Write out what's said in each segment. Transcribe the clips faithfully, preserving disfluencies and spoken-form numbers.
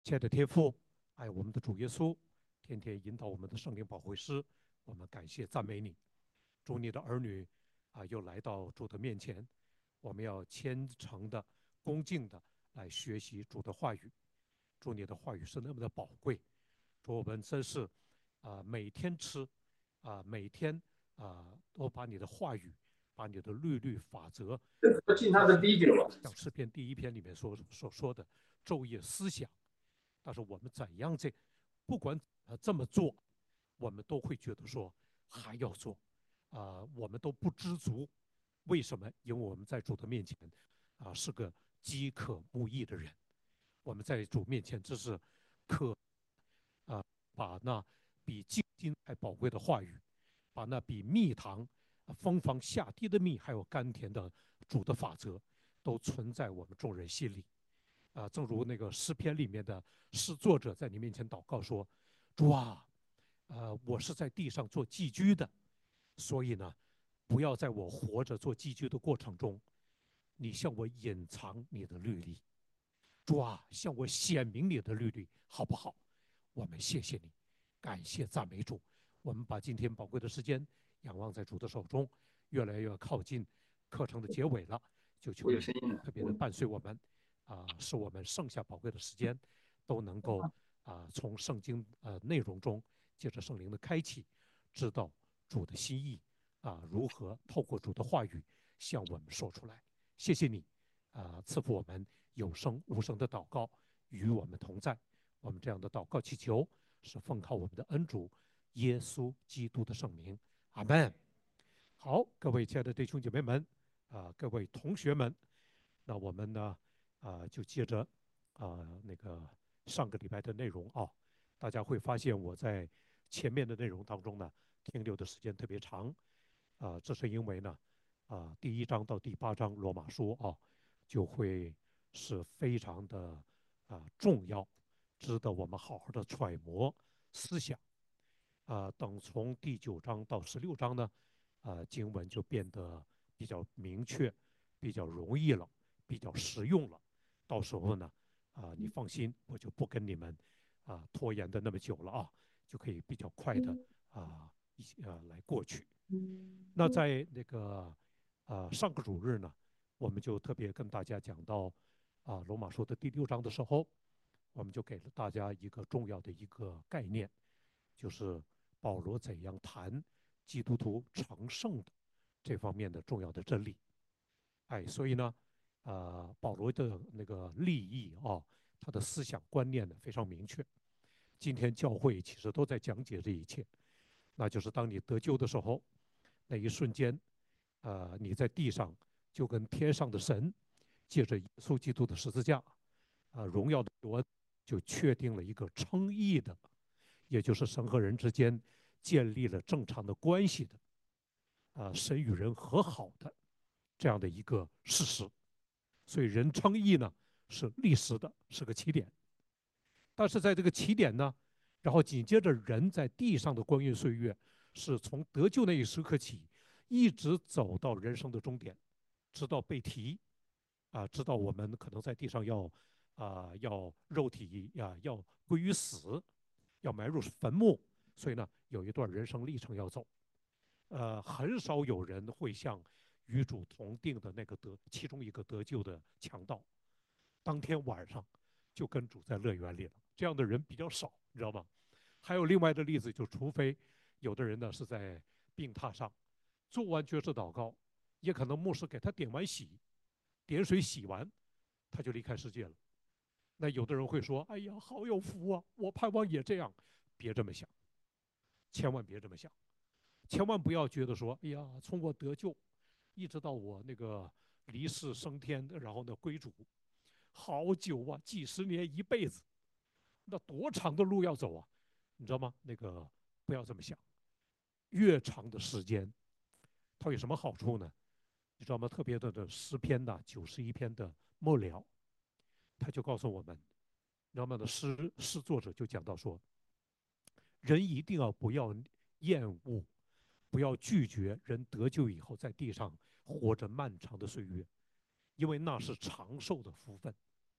亲爱的天父，爱我们的主耶稣，天天引导我们的圣灵保惠师，我们感谢赞美你。主你的儿女啊，又来到主的面前，我们要虔诚的、恭敬的来学习主的话语。主你的话语是那么的宝贵，主我们真是啊每天吃啊每天啊都把你的话语、把你的律律法则啊进他的仔细的， video 了。 像诗篇第一篇里面所所说的昼夜思想。但是我们怎样这，不管呃这么做，我们都会觉得说还要做，啊、呃我们都不知足。为什么？因为我们在主的面前啊、呃是个饥渴慕义的人，我们在主面前只是渴啊、呃把那比金金还宝贵的话语，把那比蜜糖、呃蜂房下滴的蜜还有甘甜的主的法则，都存在我们众人心里。啊、呃正如那个诗篇里面的诗作者在你面前祷告说：“主啊，呃，我是在地上做寄居的，所以呢，不要在我活着做寄居的过程中，你向我隐藏你的律例。主啊，向我显明你的律例，好不好？我们谢谢你，感谢赞美主。我们把今天宝贵的时间仰望在主的手中，越来越靠近课程的结尾了，就求你我有声音了，我特别的伴随我们，啊、使我们剩下宝贵的时间都能够啊、从圣经呃内容中，借着圣灵的开启，知道主的心意啊、如何透过主的话语向我们说出来。谢谢你啊、赐福我们有声无声的祷告与我们同在。我们这样的祷告祈求是奉靠我们的恩主耶稣基督的圣名，阿门。好，各位亲爱的弟兄姐妹们，啊、各位同学们，那我们呢，啊、就接着啊、那个上个礼拜的内容啊，大家会发现我在前面的内容当中呢，停留的时间特别长，啊、这是因为呢，啊、第一章到第八章罗马书啊，就会是非常的啊、重要，值得我们好好的揣摩思想。啊、等从第九章到十六章呢，啊、经文就变得比较明确，比较容易了，比较实用了。到时候呢，啊、你放心，我就不跟你们啊、拖延的那么久了啊，就可以比较快的啊一些呃来过去。那在那个啊、上个主日呢，我们就特别跟大家讲到啊罗马书的第六章的时候，我们就给了大家一个重要的一个概念，就是保罗怎样谈基督徒成圣的这方面的重要的真理。哎，所以呢，呃，保罗的那个立意啊，他的思想观念呢非常明确。今天教会其实都在讲解这一切，那就是当你得救的时候，那一瞬间，呃，你在地上就跟天上的神借着耶稣基督的十字架，啊、呃荣耀的国就确定了一个称义的，也就是神和人之间建立了正常的关系的，啊、呃神与人和好的这样的一个事实。所以人称义呢是历史的，是个起点。但是在这个起点呢，然后紧接着人在地上的光阴岁月，是从得救那一时刻起，一直走到人生的终点，直到被提啊，直到我们可能在地上要啊要肉体呀要归于死，要埋入坟墓，所以呢有一段人生历程要走。呃，很少有人会像与主同定的那个得其中一个得救的强盗，当天晚上就跟主在乐园里了。这样的人比较少，你知道吗？还有另外的例子，就除非有的人呢是在病榻上做完爵士祷告，也可能牧师给他点完洗，点水洗完，他就离开世界了。那有的人会说：“哎呀，好有福啊！我盼望也这样。”别这么想，千万别这么想，千万不要觉得说：“哎呀，从我得救一直到我那个离世升天，然后呢归主，好久啊，几十年、一辈子，那多长的路要走啊？你知道吗？那个不要这么想，越长的时间，它有什么好处呢？你知道吗？特别的的诗篇呐，九十一篇的末了，他就告诉我们，你知道吗？的诗诗作者就讲到说，人一定要不要厌恶，不要拒绝人得救以后在地上活着漫长的岁月，因为那是长寿的福分。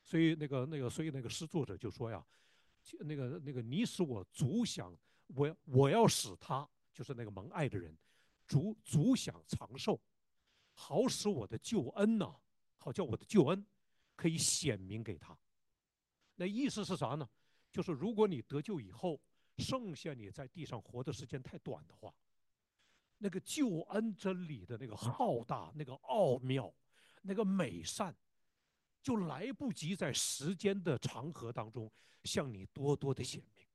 所以那个那个，所以那个诗作者就说呀，那个那个，你使我足享，我我要使他，就是那个蒙爱的人，足足享长寿，好使我的救恩呢，好叫我的救恩可以显明给他。那意思是啥呢？就是如果你得救以后，剩下你在地上活的时间太短的话，那个救恩真理的那个浩大、那个奥妙、那个美善，就来不及在时间的长河当中向你多多的显明。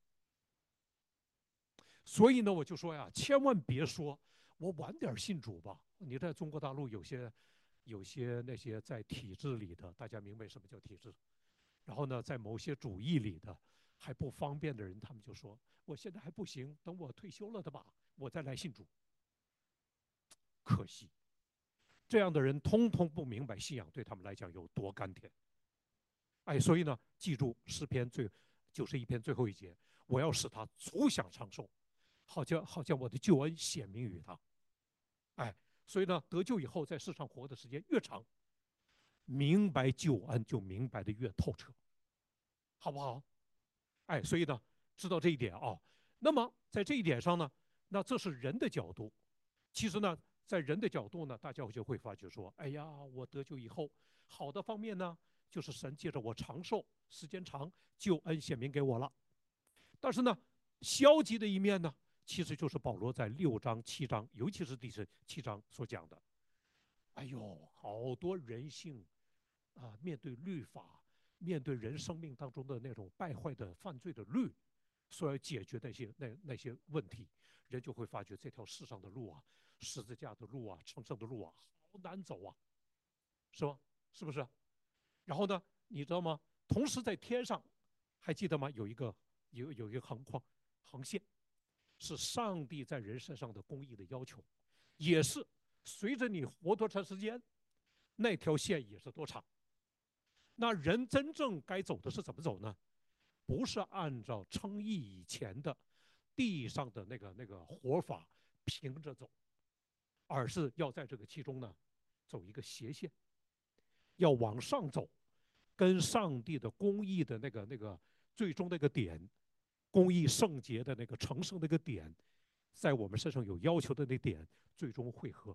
所以呢，我就说呀，千万别说我晚点信主吧。你在中国大陆有些有些那些在体制里的，大家明白什么叫体制？然后呢，在某些主义里的还不方便的人，他们就说我现在还不行，等我退休了的吧，我再来信主。可惜，这样的人通通不明白信仰对他们来讲有多甘甜。哎，所以呢，记住诗篇最九十一篇最后一节，我要使他足享长寿，好叫好叫我的救恩显明于他。哎，所以呢，得救以后在世上活的时间越长，明白救恩就明白的越透彻，好不好？哎，所以呢，知道这一点啊。那么在这一点上呢，那这是人的角度。其实呢，在人的角度呢，大家就会发觉说，哎呀，我得救以后，好的方面呢，就是神借着我长寿，时间长，救恩显明给我了。但是呢，消极的一面呢，其实就是保罗在六章、七章，尤其是第十七章所讲的。哎呦，好多人性啊，面对律法，面对人生命当中的那种败坏的犯罪的律，所要解决那些那那些问题，人就会发觉这条世上的路啊，十字架的路啊，成圣的路啊，好难走啊，是吧？是不是？然后呢，你知道吗？同时在天上，还记得吗？有一个有有一个横框横线，是上帝在人身上的公义的要求，也是随着你活多长时间，那条线也是多长。那人真正该走的是怎么走呢？不是按照称义以前的地上的那个那个活法平着走，而是要在这个其中呢走一个斜线，要往上走，跟上帝的公义的那个那个最终那个点，公义圣洁的那个成圣那个点，在我们身上有要求的那点最终汇合。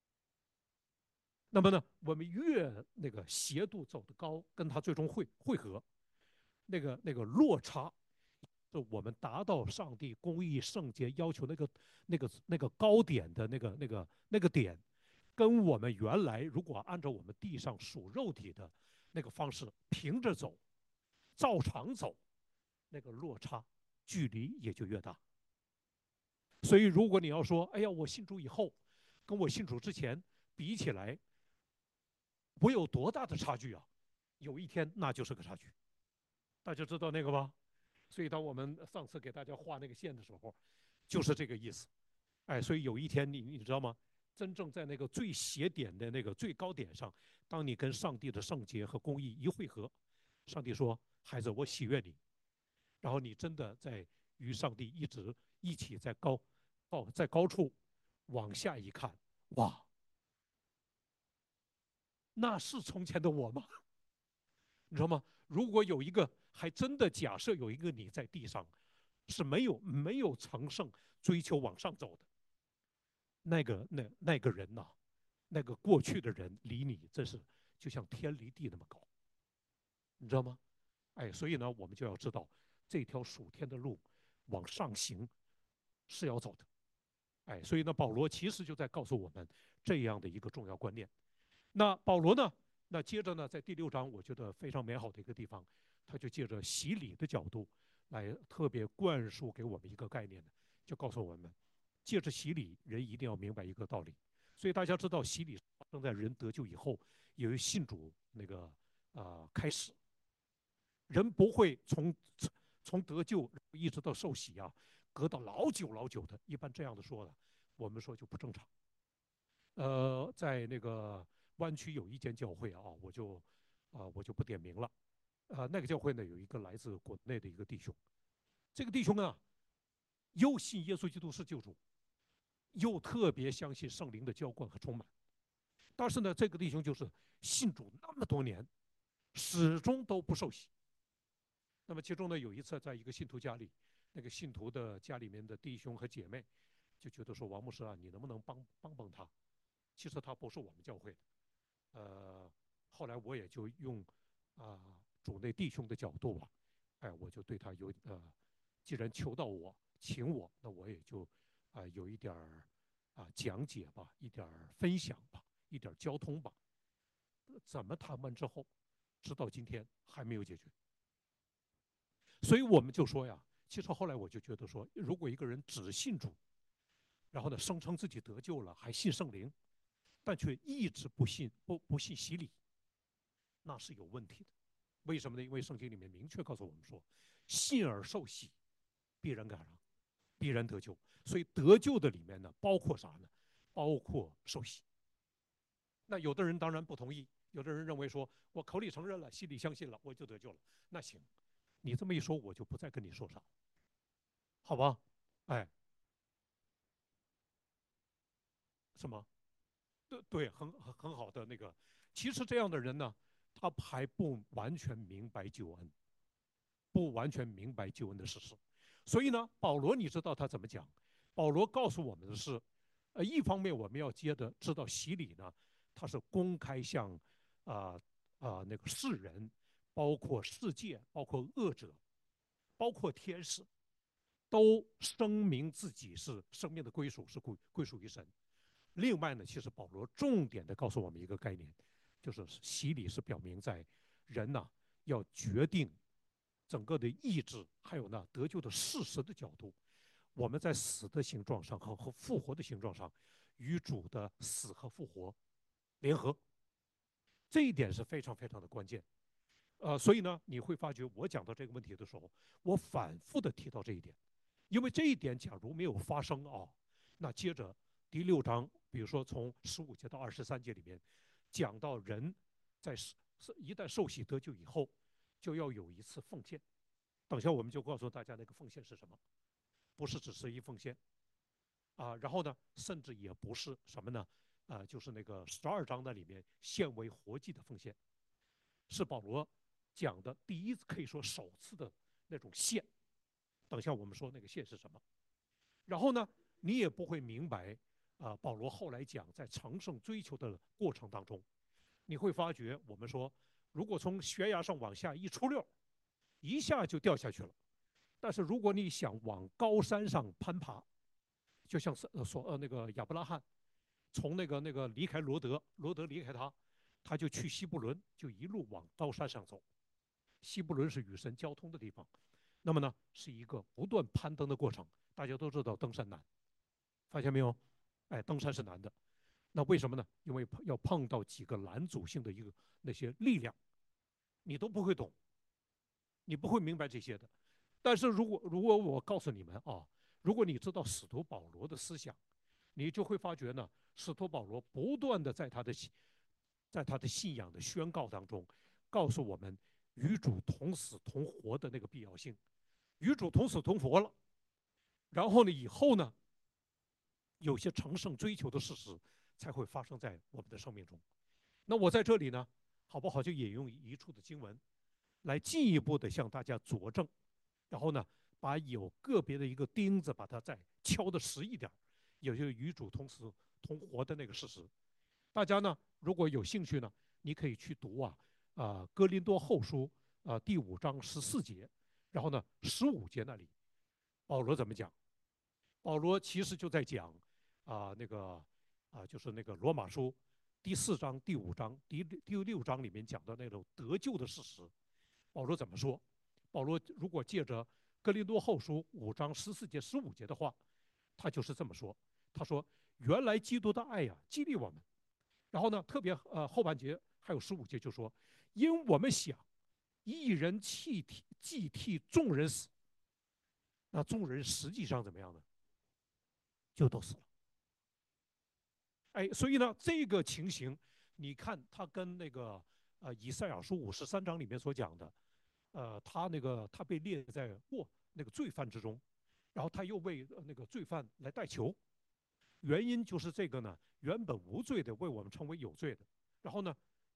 那么呢，我们越那个斜度走得高，跟它最终汇汇合，那个那个落差，是我们达到上帝公义圣洁要求那个那个那个高点的那个那个那个点，跟我们原来如果按照我们地上属肉体的那个方式平着走，照常走，那个落差距离也就越大。所以，如果你要说，哎呀，我信主以后，跟我信主之前比起来，我有多大的差距啊？有一天那就是个差距，大家知道那个吧？所以当我们上次给大家画那个线的时候，就是这个意思。哎，所以有一天你你知道吗？真正在那个最斜点的那个最高点上，当你跟上帝的圣洁和公义一汇合，上帝说：“孩子，我喜悦你。”然后你真的在与上帝一直一起在高哦，在高处往下一看，哇，那是从前的我吗？你知道吗？如果有一个，还真的假设有一个你在地上，是没有没有成圣追求往上走的，那个那那个人呐、啊那个过去的人离你真是就像天离地那么高，你知道吗？哎，所以呢，我们就要知道这条属天的路往上行是要走的。哎，所以呢，保罗其实就在告诉我们这样的一个重要观念。那保罗呢，那接着呢，在第六章，我觉得非常美好的一个地方，他就借着洗礼的角度来特别灌输给我们一个概念呢，就告诉我们，借着洗礼，人一定要明白一个道理。所以大家知道，洗礼发生在人得救以后，由于信主那个啊、呃、开始，人不会从从得救一直到受洗啊，隔到老久老久的。一般这样的说的，我们说就不正常。呃，在那个湾区有一间教会啊，我就啊、呃我就不点名了。呃，那个教会呢有一个来自国内的一个弟兄，这个弟兄啊又信耶稣基督是救主，又特别相信圣灵的浇灌和充满。但是呢，这个弟兄就是信主那么多年， 始终都不受洗。那么其中呢，有一次在一个信徒家里，那个信徒的家里面的弟兄和姐妹就觉得说，王牧师啊，你能不能帮帮帮他？其实他不是我们教会的。呃，后来我也就用啊、呃、主内弟兄的角度吧，哎，我就对他有呃，既然求到我，请我，那我也就啊、呃、有一点儿啊、呃、讲解吧，一点儿分享吧，一点儿交通吧。怎么谈完之后，直到今天还没有解决。所以我们就说呀，其实后来我就觉得说，如果一个人只信主，然后呢声称自己得救了，还信圣灵，但却一直不信不不信洗礼，那是有问题的。为什么呢？因为圣经里面明确告诉我们说，信而受洗，必然感染，必然得救。所以得救的里面呢，包括啥呢？包括受洗。那有的人当然不同意，有的人认为说，我口里承认了，心里相信了，我就得救了。那行，你这么一说，我就不再跟你说啥了，好吧？哎，什么？对对，很很很好的那个。其实这样的人呢，他还不完全明白救恩，不完全明白救恩的事实。所以呢，保罗你知道他怎么讲？保罗告诉我们的是，呃，一方面我们要接着知道洗礼呢，他是公开向啊啊、呃呃、那个世人，包括世界，包括恶者，包括天使，都声明自己是生命的归属是归归属于神。另外呢，其实保罗重点的告诉我们一个概念，就是洗礼是表明在人呐、啊要决定整个的意志，还有呢得救的事实的角度，我们在死的形状上和和复活的形状上，与主的死和复活联合，这一点是非常非常的关键。呃，所以呢，你会发觉我讲到这个问题的时候，我反复的提到这一点，因为这一点假如没有发生啊，那接着第六章，比如说从十五节到二十三节里面，讲到人在一旦受洗得救以后，就要有一次奉献。等下我们就告诉大家那个奉献是什么，不是只是一奉献啊，然后呢，甚至也不是什么呢，啊，就是那个十二章的里面献为活祭的奉献，是保罗讲的第一次，可以说首次的那种献。等下我们说那个献是什么。然后呢，你也不会明白啊、呃，保罗后来讲在成圣追求的过程当中，你会发觉我们说，如果从悬崖上往下一出溜，一下就掉下去了。但是如果你想往高山上攀爬，就像是呃所呃那个亚伯拉罕从那个那个离开罗德，罗德离开他，他就去西布伦，就一路往高山上走。西布伦是与神交通的地方，那么呢是一个不断攀登的过程。大家都知道登山难，发现没有？哎，登山是难的。那为什么呢？因为要碰到几个拦阻性的一个那些力量，你都不会懂，你不会明白这些的。但是如果如果我告诉你们啊，如果你知道使徒保罗的思想，你就会发觉呢，使徒保罗不断的在他的在他的信仰的宣告当中，告诉我们与主同死同活的那个必要性，与主同死同活了。然后呢，以后呢，有些成圣追求的事实才会发生在我们的生命中。那我在这里呢，好不好就引用一处的经文，来进一步的向大家佐证，然后呢，把有个别的一个钉子把它再敲的实一点，也就是与主同死同活的那个事实。大家呢，如果有兴趣呢，你可以去读啊啊、呃、哥林多后书啊、呃、第五章十四节，然后呢十五节那里保罗怎么讲？保罗其实就在讲啊、呃、那个啊、呃、就是那个罗马书第四章、第五章、第第六章里面讲的那种得救的事实。保罗怎么说？保罗如果借着哥林多后书五章十四节、十五节的话，他就是这么说。他说：原来基督的爱呀、啊，激励我们。然后呢，特别呃后半节还有十五节就说，因我们想一人弃替既替众人死，那众人实际上怎么样呢？就都死了。哎，所以呢，这个情形，你看他跟那个呃以赛亚书五十三章里面所讲的，呃，他那个他被列在过那个罪犯之中，然后他又为、呃、那个罪犯来代求，原因就是这个呢，原本无罪的为我们成为有罪的，然后呢，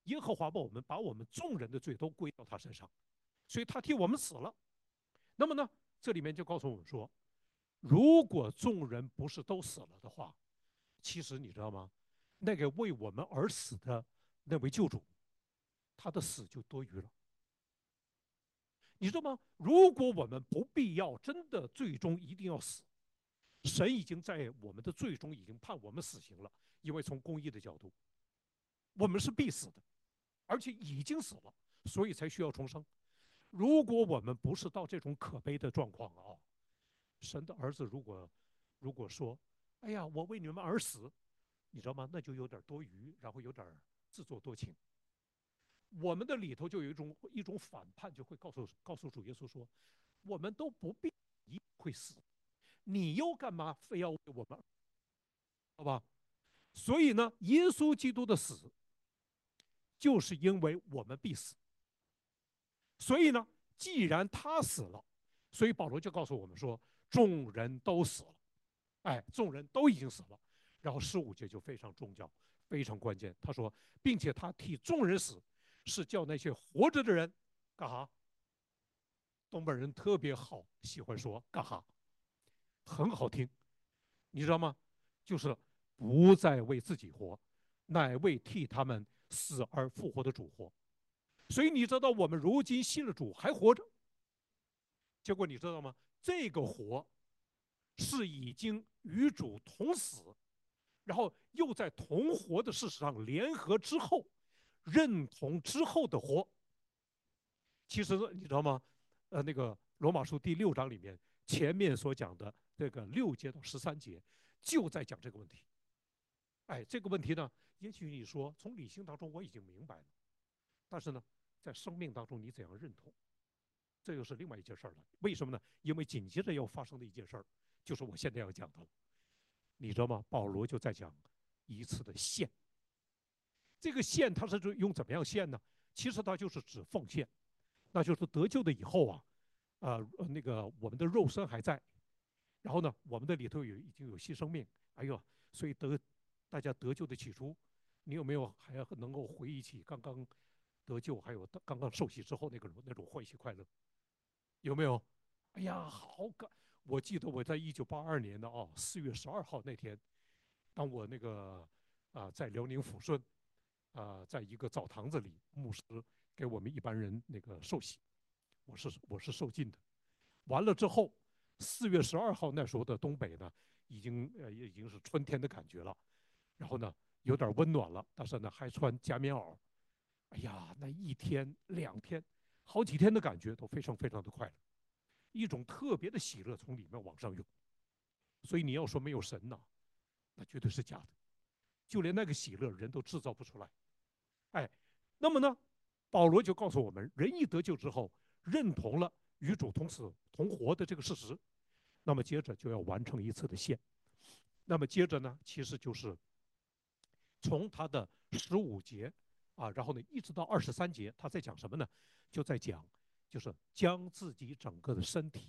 耶和华把我们把我们众人的罪都归到他身上，所以他替我们死了。那么呢，这里面就告诉我们说，如果众人不是都死了的话，其实你知道吗？那个为我们而死的那位救主，他的死就多余了。你知道吗？如果我们不必要真的最终一定要死，神已经在我们的罪中已经判我们死刑了，因为从公义的角度，我们是必死的，而且已经死了，所以才需要重生。如果我们不是到这种可悲的状况啊，神的儿子如果如果说，哎呀，我为你们而死，你知道吗？那就有点多余，然后有点自作多情。我们的里头就有一种一种反叛，就会告诉告诉主耶稣说，我们都不必一会死，你又干嘛非要为我们？好吧？所以呢，耶稣基督的死，就是因为我们必死。所以呢，既然他死了，所以保罗就告诉我们说，众人都死了，哎，众人都已经死了。然后十五节就非常重要，非常关键。他说，并且他替众人死，是叫那些活着的人干哈？东北人特别好，喜欢说干哈，很好听，你知道吗？就是不再为自己活，乃为替他们死而复活的主活。所以你知道，我们如今信了主还活着，结果你知道吗？这个活是已经与主同死，然后又在同活的事实上联合之后，认同之后的活。其实你知道吗？呃，那个罗马书第六章里面前面所讲的这个六节到十三节，就在讲这个问题。哎，这个问题呢，也许你说从理性当中我已经明白了，但是呢，在生命当中你怎样认同，这又是另外一件事儿了。为什么呢？因为紧接着要发生的一件事儿，就是我现在要讲的了。你知道吗？保罗就在讲一次的献。这个献他是用怎么样献呢？其实他就是指奉献，那就是得救的以后啊，呃，那个我们的肉身还在，然后呢，我们的里头有已经有新生命，哎呦，所以得大家得救的起初，你有没有还能够回忆起刚刚得救，还有刚刚受洗之后那个那种欢喜快乐？有没有？哎呀，好感！我记得我在一九八二年的啊四月十二号那天，当我那个啊、呃在辽宁抚顺啊、呃在一个澡堂子里，牧师给我们一般人那个受洗，我是我是受浸的。完了之后，四月十二号那时候的东北呢，已经呃已经是春天的感觉了，然后呢有点温暖了，但是呢还穿夹棉袄。哎呀，那一天两天，好几天的感觉都非常非常的快乐。一种特别的喜乐从里面往上涌。所以你要说没有神呐，那绝对是假的。就连那个喜乐人都制造不出来。哎，那么呢，保罗就告诉我们，人一得救之后，认同了与主同死同活的这个事实，那么接着就要完成一次的献。那么接着呢，其实就是从他的十五节啊，然后呢一直到二十三节，他在讲什么呢？就在讲，就是将自己整个的身体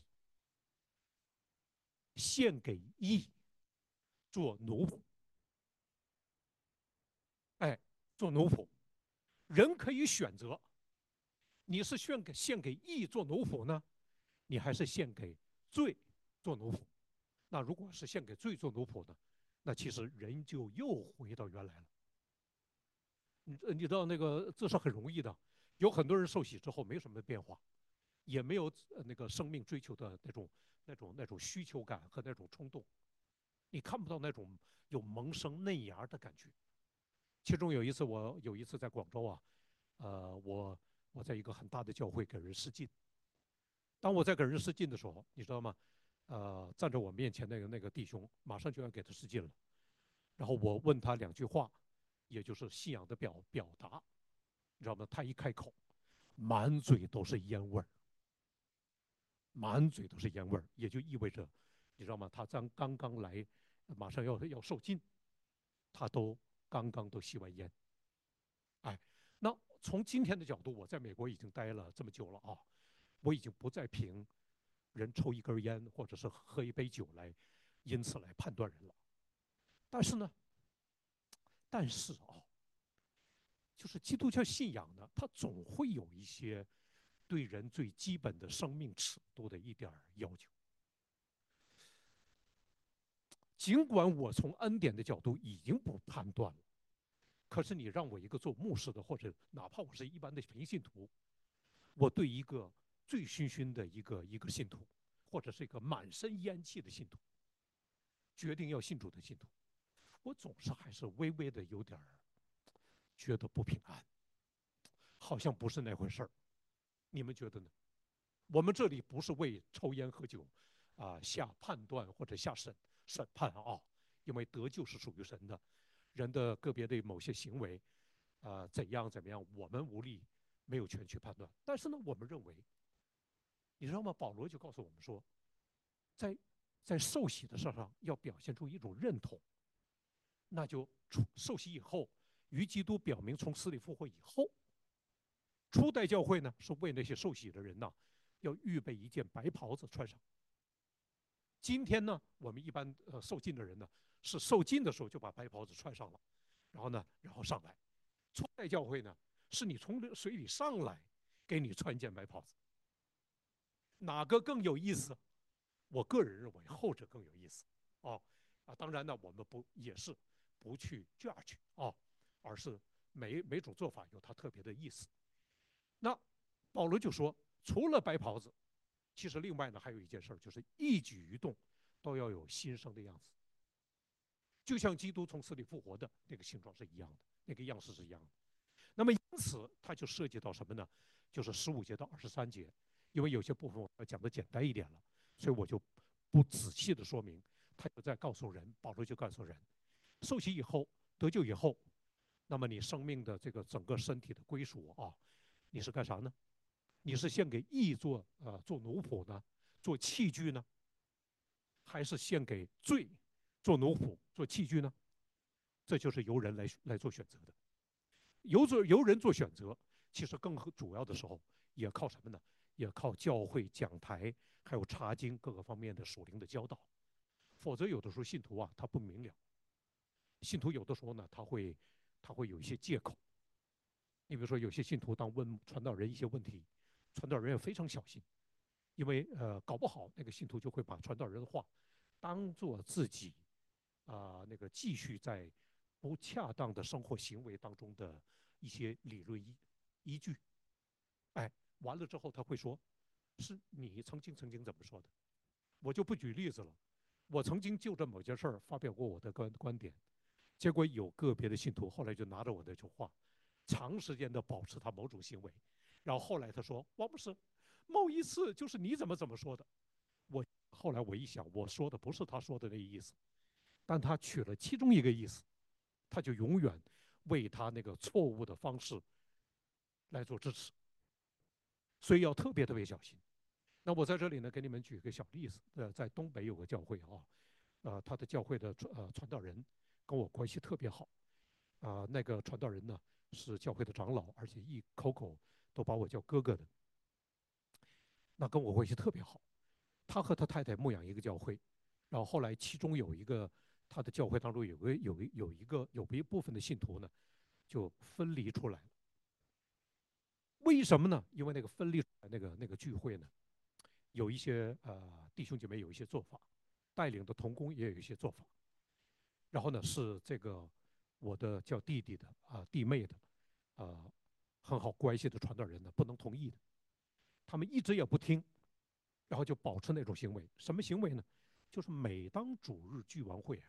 献给义，做奴仆。哎，做奴仆，人可以选择，你是献给献给义做奴仆呢，你还是献给罪做奴仆？那如果是献给罪做奴仆呢，那其实人就又回到原来了。你你知道那个这是很容易的，有很多人受洗之后没什么变化，也没有那个生命追求的那种那种那种需求感和那种冲动，你看不到那种有萌生嫩芽的感觉。其中有一次，我有一次在广州啊，呃，我我在一个很大的教会给人施浸。当我在给人施浸的时候，你知道吗？呃，站在我面前那个那个弟兄，马上就要给他施浸了。然后我问他两句话，也就是信仰的表表达，你知道吗？他一开口，满嘴都是烟味儿，满嘴都是烟味儿，也就意味着，你知道吗？他刚刚刚来，马上要要受浸，他都刚刚都吸完烟。哎，那从今天的角度，我在美国已经待了这么久了啊，我已经不再凭人抽一根烟或者是喝一杯酒来，因此来判断人了。但是呢，但是啊， 就是基督教信仰呢，它总会有一些对人最基本的生命尺度的一点要求。尽管我从恩典的角度已经不判断了，可是你让我一个做牧师的，或者哪怕我是一般的平信徒，我对一个醉醺醺的一个一个信徒，或者是一个满身烟气的信徒，决定要信主的信徒，我总是还是微微的有点觉得不平安，好像不是那回事儿。你们觉得呢？我们这里不是为抽烟喝酒啊、呃、下判断或者下审审判啊，因为得救是属于神的，人的个别的某些行为啊、呃、怎样怎么样，我们无力没有权去判断。但是呢，我们认为，你知道吗？保罗就告诉我们说，在在受洗的事上要表现出一种认同，那就受洗以后，与基督表明从死里复活以后，初代教会呢是为那些受洗的人呐，要预备一件白袍子穿上。今天呢，我们一般呃受浸的人呢，是受浸的时候就把白袍子穿上了，然后呢，然后上来。初代教会呢，是你从水里上来，给你穿一件白袍子。哪个更有意思？我个人认为后者更有意思。哦，啊，当然呢，我们不也是不去 judge 哦，而是每每种做法有它特别的意思。那保罗就说，除了白袍子，其实另外呢还有一件事，就是一举一动都要有新生的样子，就像基督从死里复活的那个形状是一样的，那个样式是一样的。那么因此，它就涉及到什么呢？就是十五节到二十三节，因为有些部分我要讲的简单一点了，所以我就不仔细的说明。他就在告诉人，保罗就告诉人，受洗以后得救以后，那么你生命的这个整个身体的归属啊，你是干啥呢？你是献给义做呃做奴仆呢，做器具呢，还是献给罪做奴仆做器具呢？这就是由人来来做选择的。由做由人做选择，其实更主要的时候也靠什么呢？也靠教会讲台还有查经各个方面的属灵的教导。否则有的时候信徒啊他不明了，信徒有的时候呢他会他会有一些借口。你比如说有些信徒当问传道人一些问题，传道人也非常小心，因为呃搞不好那个信徒就会把传道人的话当做自己啊、呃、那个继续在不恰当的生活行为当中的一些理论依依据。哎，完了之后他会说，是你曾经曾经怎么说的？我就不举例子了。我曾经就着某件事儿发表过我的观观点，结果有个别的信徒后来就拿着我的这话，长时间的保持他某种行为，然后后来他说，王牧师，某一次就是你怎么怎么说的。我后来我一想，我说的不是他说的那意思，但他取了其中一个意思，他就永远为他那个错误的方式来做支持，所以要特别特别小心。那我在这里呢，给你们举个小例子。呃，在东北有个教会啊，呃，他的教会的呃传道人跟我关系特别好啊、呃。那个传道人呢是教会的长老，而且一口口都把我叫哥哥的，那跟我关系特别好。他和他太太牧养一个教会，然后后来其中有一个他的教会当中有个有一有一个有一部分的信徒呢就分离出来了。为什么呢？因为那个分离出来那个那个聚会呢，有一些呃弟兄姐妹有一些做法，带领的同工也有一些做法，然后呢是这个我的叫弟弟的啊、呃、弟妹的啊、呃、很好关系的传道人呢不能同意的，他们一直也不听，然后就保持那种行为。什么行为呢？就是每当主日聚完会啊，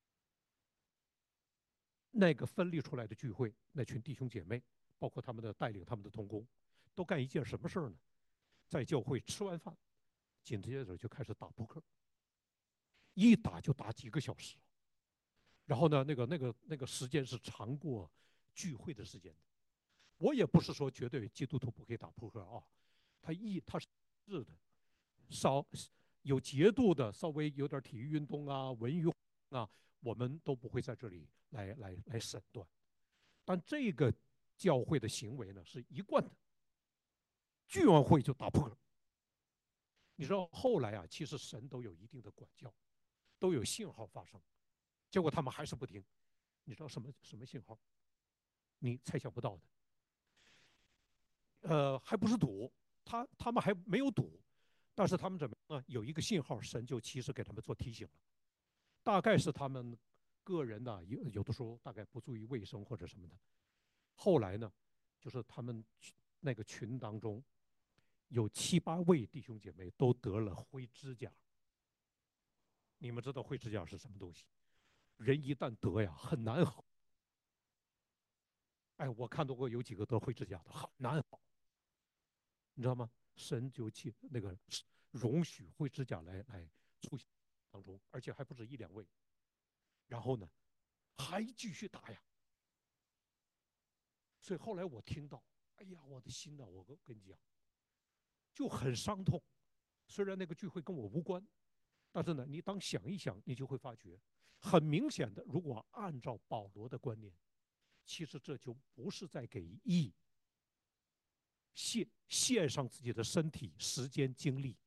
那个分离出来的聚会，那群弟兄姐妹，包括他们的带领他们的同工，都干一件什么事儿呢？在教会吃完饭，紧接着就开始打扑克，一打就打几个小时。然后呢，那个那个那个时间是长过聚会的时间的。我也不是说绝对基督徒不可以打扑克啊，他一他是是的，稍有节度的，稍微有点体育运动啊、文娱啊，我们都不会在这里来来来审断。但这个教会的行为呢，是一贯的，聚完会就打扑克。你知道后来啊，其实神都有一定的管教，都有信号发生，结果他们还是不听。你知道什么什么信号？ 你猜想不到的。呃，还不是赌，他他们还没有赌，但是他们怎么样呢？有一个信号，神就其实给他们做提醒了，大概是他们个人呢，有有的时候大概不注意卫生或者什么的。后来呢，就是他们那个群当中有七八位弟兄姐妹都得了灰指甲。你们知道灰指甲是什么东西？人一旦得呀，很难好。哎，我看到过有几个得灰指甲的，很难好，你知道吗？神就去那个容许灰指甲来来出现当中，而且还不止一两位。然后呢，还继续打呀。所以后来我听到，哎呀，我的心呐、我跟跟你讲，就很伤痛。虽然那个聚会跟我无关，但是呢，你当想一想，你就会发觉，很明显的，如果按照保罗的观念，其实这就不是在给义献献上自己的身体、时间、精力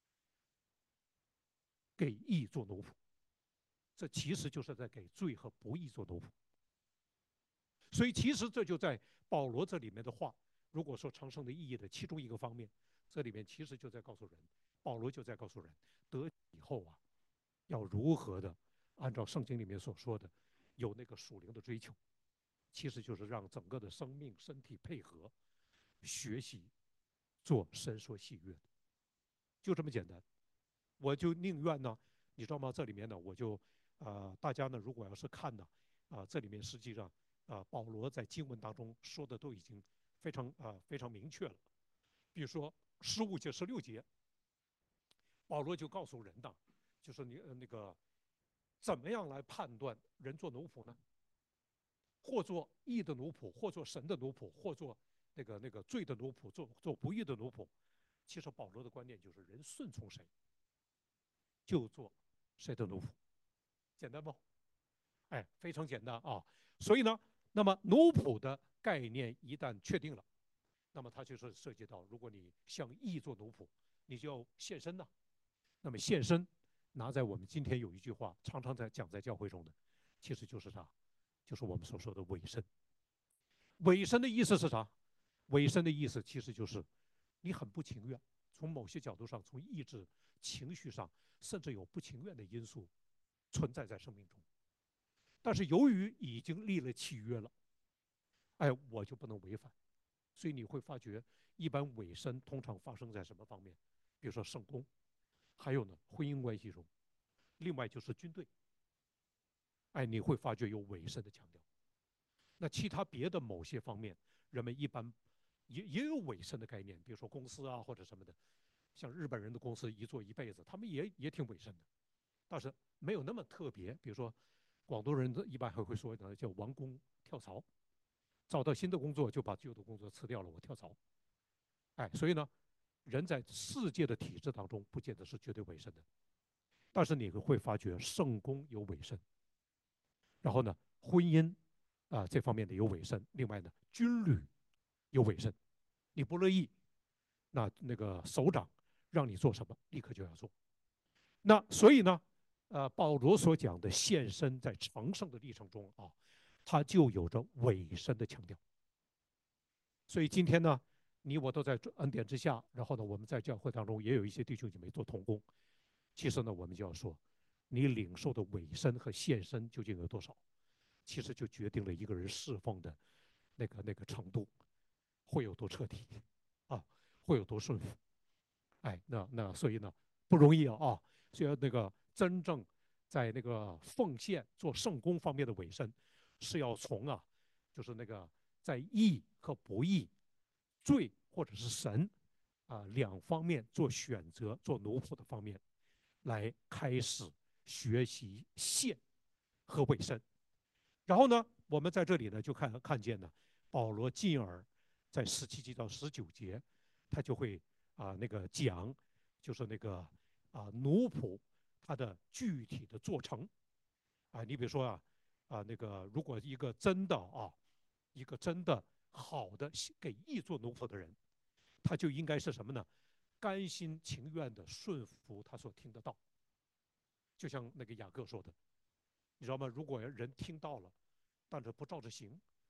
给义做奴仆，这其实就是在给罪和不义做奴仆。所以其实这就在保罗这里面的话，如果说长生的意义的其中一个方面，这里面其实就在告诉人，保罗就在告诉人，得以后啊，要如何的按照圣经里面所说的，有那个属灵的追求，其实就是让整个的生命、身体配合，学习做神所喜悦的，就这么简单。我就宁愿呢，你知道吗？这里面呢，我就呃，大家呢，如果要是看呢，啊、呃，这里面实际上啊、呃，保罗在经文当中说的都已经非常啊、呃、非常明确了。比如说十五节、十六节，保罗就告诉人呢，就是你呃那个怎么样来判断人做奴仆呢？或做义的奴仆，或做神的奴仆，或做那个那个罪的奴仆，做做不义的奴仆。其实保罗的观点就是人顺从谁就做谁的奴仆，简单不？哎，非常简单啊。所以呢，那么奴仆的概念一旦确定了，那么它就是涉及到，如果你向义做奴仆，你就要献身呐。那么献身，拿在我们今天有一句话，常常在讲在教会中的，其实就是啥？就是我们所说的委身。委身的意思是啥？委身的意思其实就是你很不情愿，从某些角度上，从意志、情绪上，甚至有不情愿的因素存在在生命中。但是由于已经立了契约了，哎，我就不能违反。所以你会发觉，一般委身通常发生在什么方面？比如说圣公，还有呢婚姻关系中，另外就是军队。哎，你会发觉有委身的强调。那其他别的某些方面，人们一般也也有委身的概念，比如说公司啊或者什么的。像日本人的公司一做一辈子，他们也也挺委身的，但是没有那么特别。比如说广东人一般还会说呢，叫王公跳槽，找到新的工作就把旧的工作辞掉了，我跳槽。哎，所以呢，人在世界的体制当中，不见得是绝对委身的，但是你会发觉圣公有委身，然后呢，婚姻啊、呃这方面的有委身，另外呢，军旅有委身，你不乐意，那那个首长让你做什么，立刻就要做。那所以呢，呃，保罗所讲的献身在成圣的历程中啊，他就有着委身的强调。所以今天呢，你我都在恩典之下，然后呢，我们在教会当中也有一些弟兄姐妹做同工。其实呢，我们就要说，你领受的委身和献身究竟有多少，其实就决定了一个人侍奉的那个那个程度会有多彻底啊，会有多顺服。哎，那那所以呢，不容易啊啊！所以那个真正在那个奉献做圣公方面的委身，是要从啊，就是那个在义和不义、罪或者是神啊两方面做选择、做奴仆的方面来开始学习献和委身。然后呢，我们在这里呢就看看见呢，保罗进而在十七节到十九节，他就会啊、呃、那个讲，就是那个啊、呃、奴仆他的具体的做成啊，你比如说啊啊、呃、那个如果一个真的啊一个真的好的给义做奴仆的人，他就应该是什么呢？甘心情愿的顺服他所听得到，就像那个雅各说的，你知道吗？如果人听到了，但是不照着行，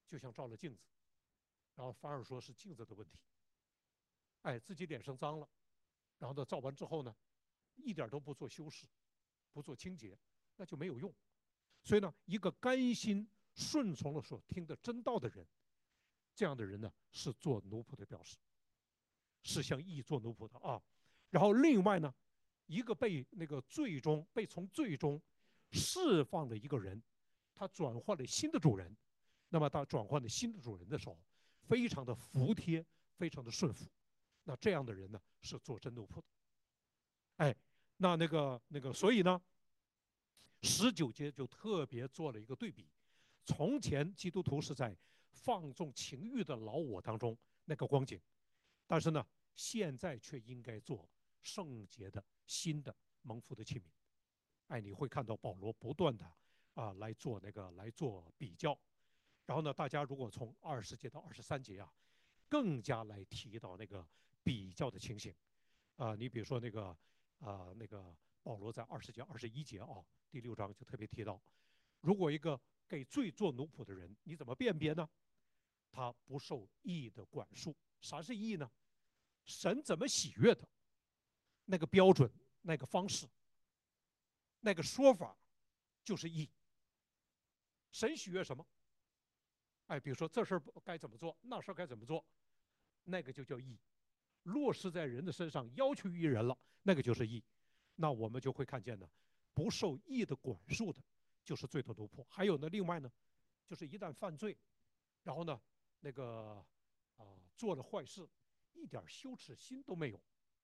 就像照了镜子，然后反而说是镜子的问题，哎，自己脸上脏了，然后呢照完之后呢，一点都不做修饰，不做清洁，那就没有用。所以呢，一个甘心顺从了所听的真道的人，这样的人呢是做奴仆的表示，是向义做奴仆的啊。然后另外呢，一个被那个最终被从最终释放的一个人，他转换了新的主人，那么他转换了新的主人的时候，非常的服帖，非常的顺服。那这样的人呢，是做真奴仆的。哎，那那个那个，所以呢，十九节就特别做了一个对比。从前基督徒是在放纵情欲的老我当中那个光景，但是呢，现在却应该做圣洁的新的蒙福的器皿。哎，你会看到保罗不断的啊来做那个来做比较，然后呢，大家如果从二十节到二十三节啊，更加来提到那个比较的情形啊、呃，你比如说那个啊、呃、那个保罗在二十节、二十一节啊，第六章就特别提到，如果一个给罪做奴仆的人，你怎么辨别呢？他不受义的管束。啥是义呢？神怎么喜悦的那个标准、那个方式、那个说法，就是义。神喜悦什么？哎，比如说这事儿该怎么做，那事儿该怎么做，那个就叫义。落实在人的身上，要求于人了，那个就是义。那我们就会看见呢，不受义的管束的，就是罪的奴仆。还有呢，另外呢，就是一旦犯罪，然后呢，那个啊、呃、做了坏事，一点羞耻心都没有，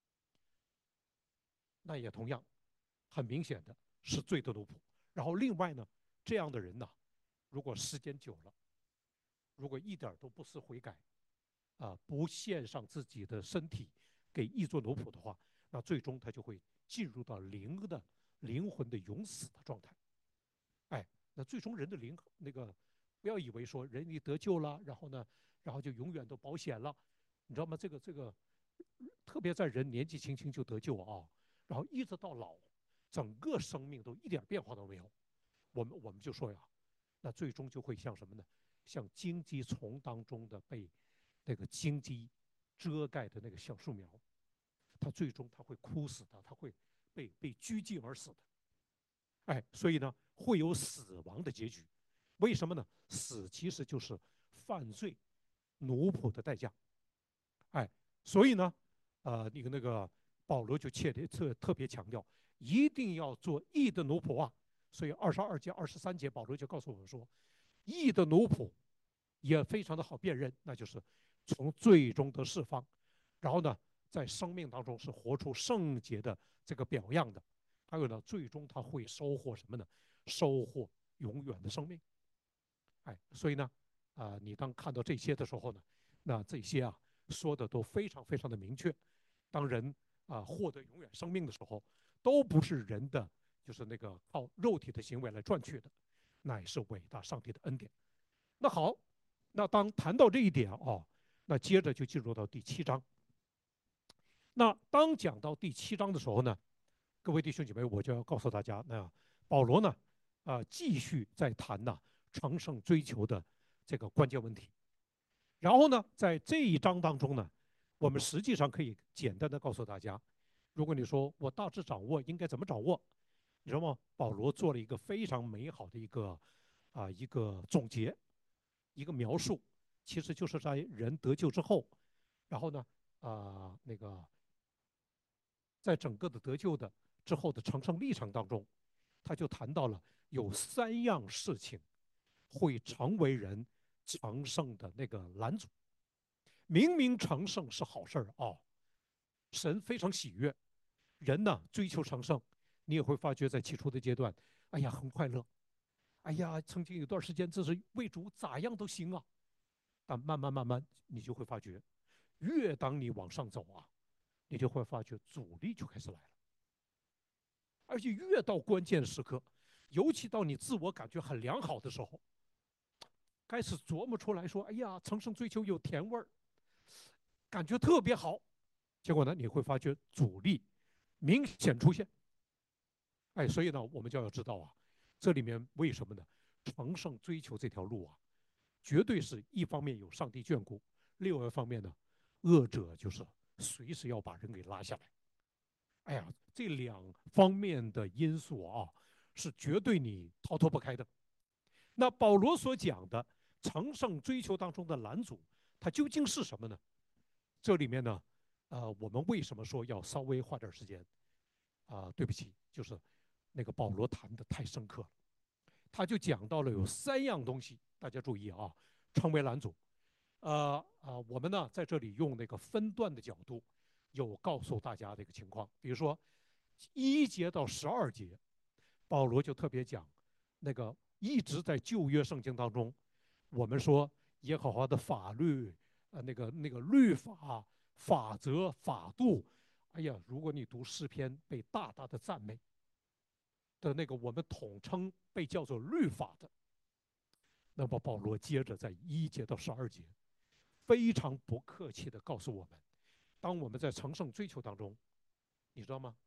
那也同样很明显的是罪的奴仆。然后另外呢，这样的人呢，如果时间久了，如果一点都不思悔改，啊、呃，不献上自己的身体给义做奴仆的话，那最终他就会进入到灵的灵魂的永死的状态。哎，那最终人的灵那个，不要以为说人一得救了，然后呢，然后就永远都保险了，你知道吗？这个这个，特别在人年纪轻轻就得救啊，然后一直到老，整个生命都一点变化都没有。我们我们就说呀，那最终就会像什么呢？像荆棘丛当中的被那个荆棘遮盖的那个小树苗，它最终它会枯死的，它会被被拘禁而死的。哎，所以呢，会有死亡的结局。为什么呢？死其实就是犯罪奴仆的代价。哎，所以呢，呃，那个那个保罗就切特特特别强调，一定要做义的奴仆啊。所以二十二节、二十三节，保罗就告诉我们说，义的奴仆也非常的好辨认，那就是从罪中得释放，然后呢，在生命当中是活出圣洁的这个表样的。还有呢，最终他会收获什么呢？收获永远的生命。哎，所以呢，啊、呃，你当看到这些的时候呢，那这些啊说的都非常非常的明确。当人啊、呃、获得永远生命的时候，都不是人的就是那个靠肉体的行为来赚取的，乃是伟大上帝的恩典。那好，那当谈到这一点哦，那接着就进入到第七章。那当讲到第七章的时候呢，各位弟兄姐妹，我就要告诉大家，那保罗呢，啊、呃，继续在谈呐成圣追求的这个关键问题。然后呢，在这一章当中呢，我们实际上可以简单的告诉大家，如果你说我大致掌握应该怎么掌握，你知道吗？保罗做了一个非常美好的一个啊、呃、一个总结，一个描述，其实就是在人得救之后，然后呢，啊、呃、那个在整个的得救的之后的成圣历程当中，他就谈到了有三样事情会成为人成圣的那个拦阻。明明成圣是好事儿啊，神非常喜悦。人呢追求成圣，你也会发觉在起初的阶段，哎呀很快乐，哎呀曾经有段时间这是为主咋样都行啊。但慢慢慢慢你就会发觉，越当你往上走啊，你就会发觉阻力就开始来了。而且越到关键时刻，尤其到你自我感觉很良好的时候，开始琢磨出来说：“哎呀，成圣追求有甜味儿，感觉特别好。”结果呢，你会发觉阻力明显出现。哎，所以呢，我们就要知道啊，这里面为什么呢？成圣追求这条路啊， 绝对是一方面有上帝眷顾，另外一方面呢，恶者就是随时要把人给拉下来。哎呀，这两方面的因素啊，是绝对你逃脱不开的。那保罗所讲的成圣追求当中的拦阻，它究竟是什么呢？这里面呢，呃，我们为什么说要稍微花点时间？啊、呃对不起，就是那个保罗谈的太深刻了，他就讲到了有三样东西，大家注意啊，成为拦阻。呃呃，我们呢在这里用那个分段的角度，有告诉大家这个情况。比如说一节到十二节，保罗就特别讲那个一直在旧约圣经当中，我们说耶和华的法律，呃，那个那个律法、法则、法度，哎呀，如果你读诗篇，被大大的赞美的那个，我们统称被叫做律法的。那么保罗接着在一节到十二节，非常不客气地告诉我们，当我们在成圣追求当中，你知道吗？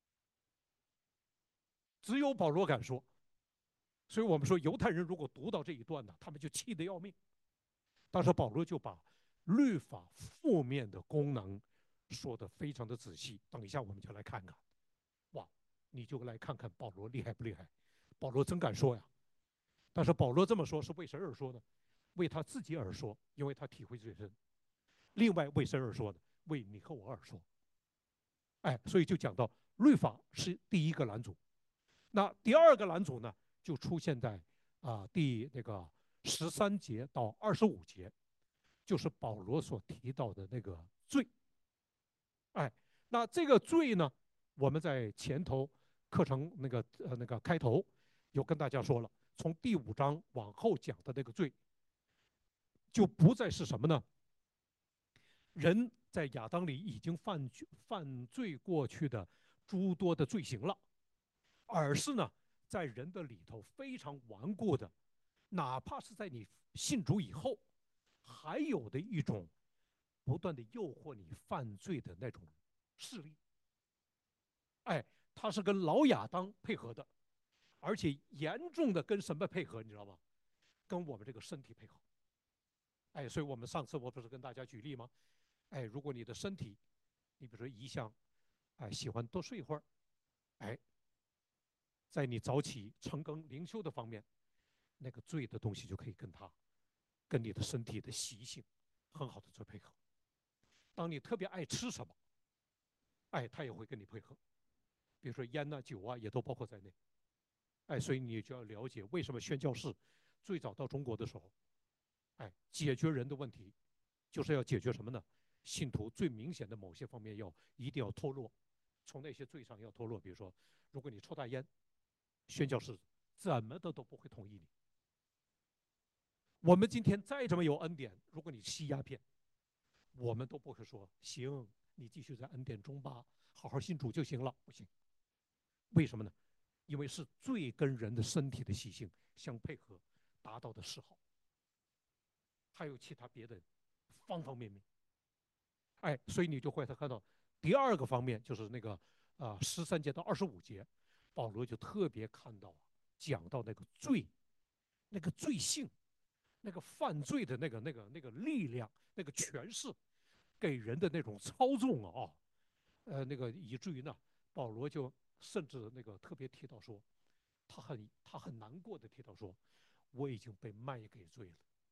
只有保罗敢说。所以我们说，犹太人如果读到这一段呢，他们就气得要命。当时保罗就把律法负面的功能说得非常的仔细。等一下我们就来看看，哇，你就来看看保罗厉害不厉害？保罗真敢说呀！但是保罗这么说是为谁而说呢？为他自己而说，因为他体会最深。另外为谁而说呢？为你和我而说。哎，所以就讲到律法是第一个拦阻。那第二个拦阻呢，就出现在啊、呃、第那个十三节到二十五节，就是保罗所提到的那个罪。哎，那这个罪呢，我们在前头课程那个呃那个开头有跟大家说了，从第五章往后讲的那个罪，就不再是什么呢？人在亚当里已经犯犯罪过去的诸多的罪行了，而是呢，在人的里头非常顽固的，哪怕是在你信主以后，还有的一种不断的诱惑你犯罪的那种势力。哎，他是跟老亚当配合的，而且严重的跟什么配合，你知道吗？跟我们这个身体配合。哎，所以我们上次我不是跟大家举例吗？哎，如果你的身体，你比如说一向，哎喜欢多睡一会儿，哎，在你早起晨更灵修的方面，那个罪的东西就可以跟它，跟你的身体的习性很好的做配合。当你特别爱吃什么，哎，它也会跟你配合。比如说烟呐、酒啊，也都包括在内。哎，所以你就要了解为什么宣教士最早到中国的时候，哎，解决人的问题，就是要解决什么呢？信徒最明显的某些方面要一定要脱落，从那些罪上要脱落。比如说，如果你抽大烟，宣教士怎么的都不会同意你。我们今天再怎么有恩典，如果你吸鸦片，我们都不会说行，你继续在恩典中吧，好好信主就行了。不行，为什么呢？因为是罪跟人的身体的习性相配合达到的嗜好，还有其他别的方方面面。哎，所以你就会看到第二个方面就是那个啊十三节到二十五节，保罗就特别看到讲到那个罪，那个罪性，那个犯罪的那个那个那个力量，那个权势给人的那种操纵啊，呃，那个以至于呢，保罗就甚至那个特别提到说，他很他很难过的提到说，我已经被卖给罪了。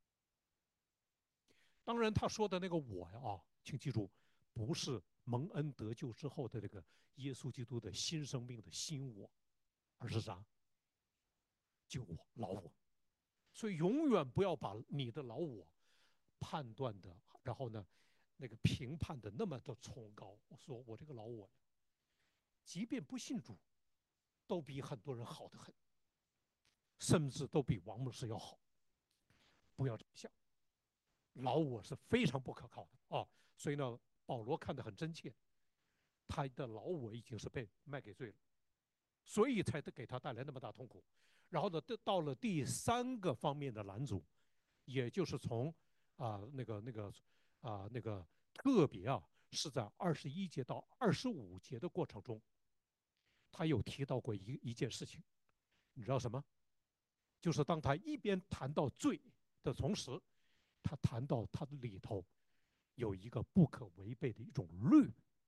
当然，他说的那个我呀啊，请记住，不是蒙恩得救之后的这个耶稣基督的新生命的新我，而是啥？旧我、老我。所以永远不要把你的老我判断的，然后呢，那个评判的那么的崇高。我说我这个老我，即便不信主，都比很多人好得很，甚至都比王牧师要好。不要这么想，老我是非常不可靠的啊。所以呢，保罗看得很真切，他的老我已经是被卖给罪了，所以才给他带来那么大痛苦。然后呢，到了第三个方面的拦阻，也就是从啊、呃、那个那个啊、呃、那个特别啊是在二十一节到二十五节的过程中，他有提到过一一件事情，你知道什么？就是当他一边谈到罪， 的同时，他谈到他的里头有一个不可违背的一种律。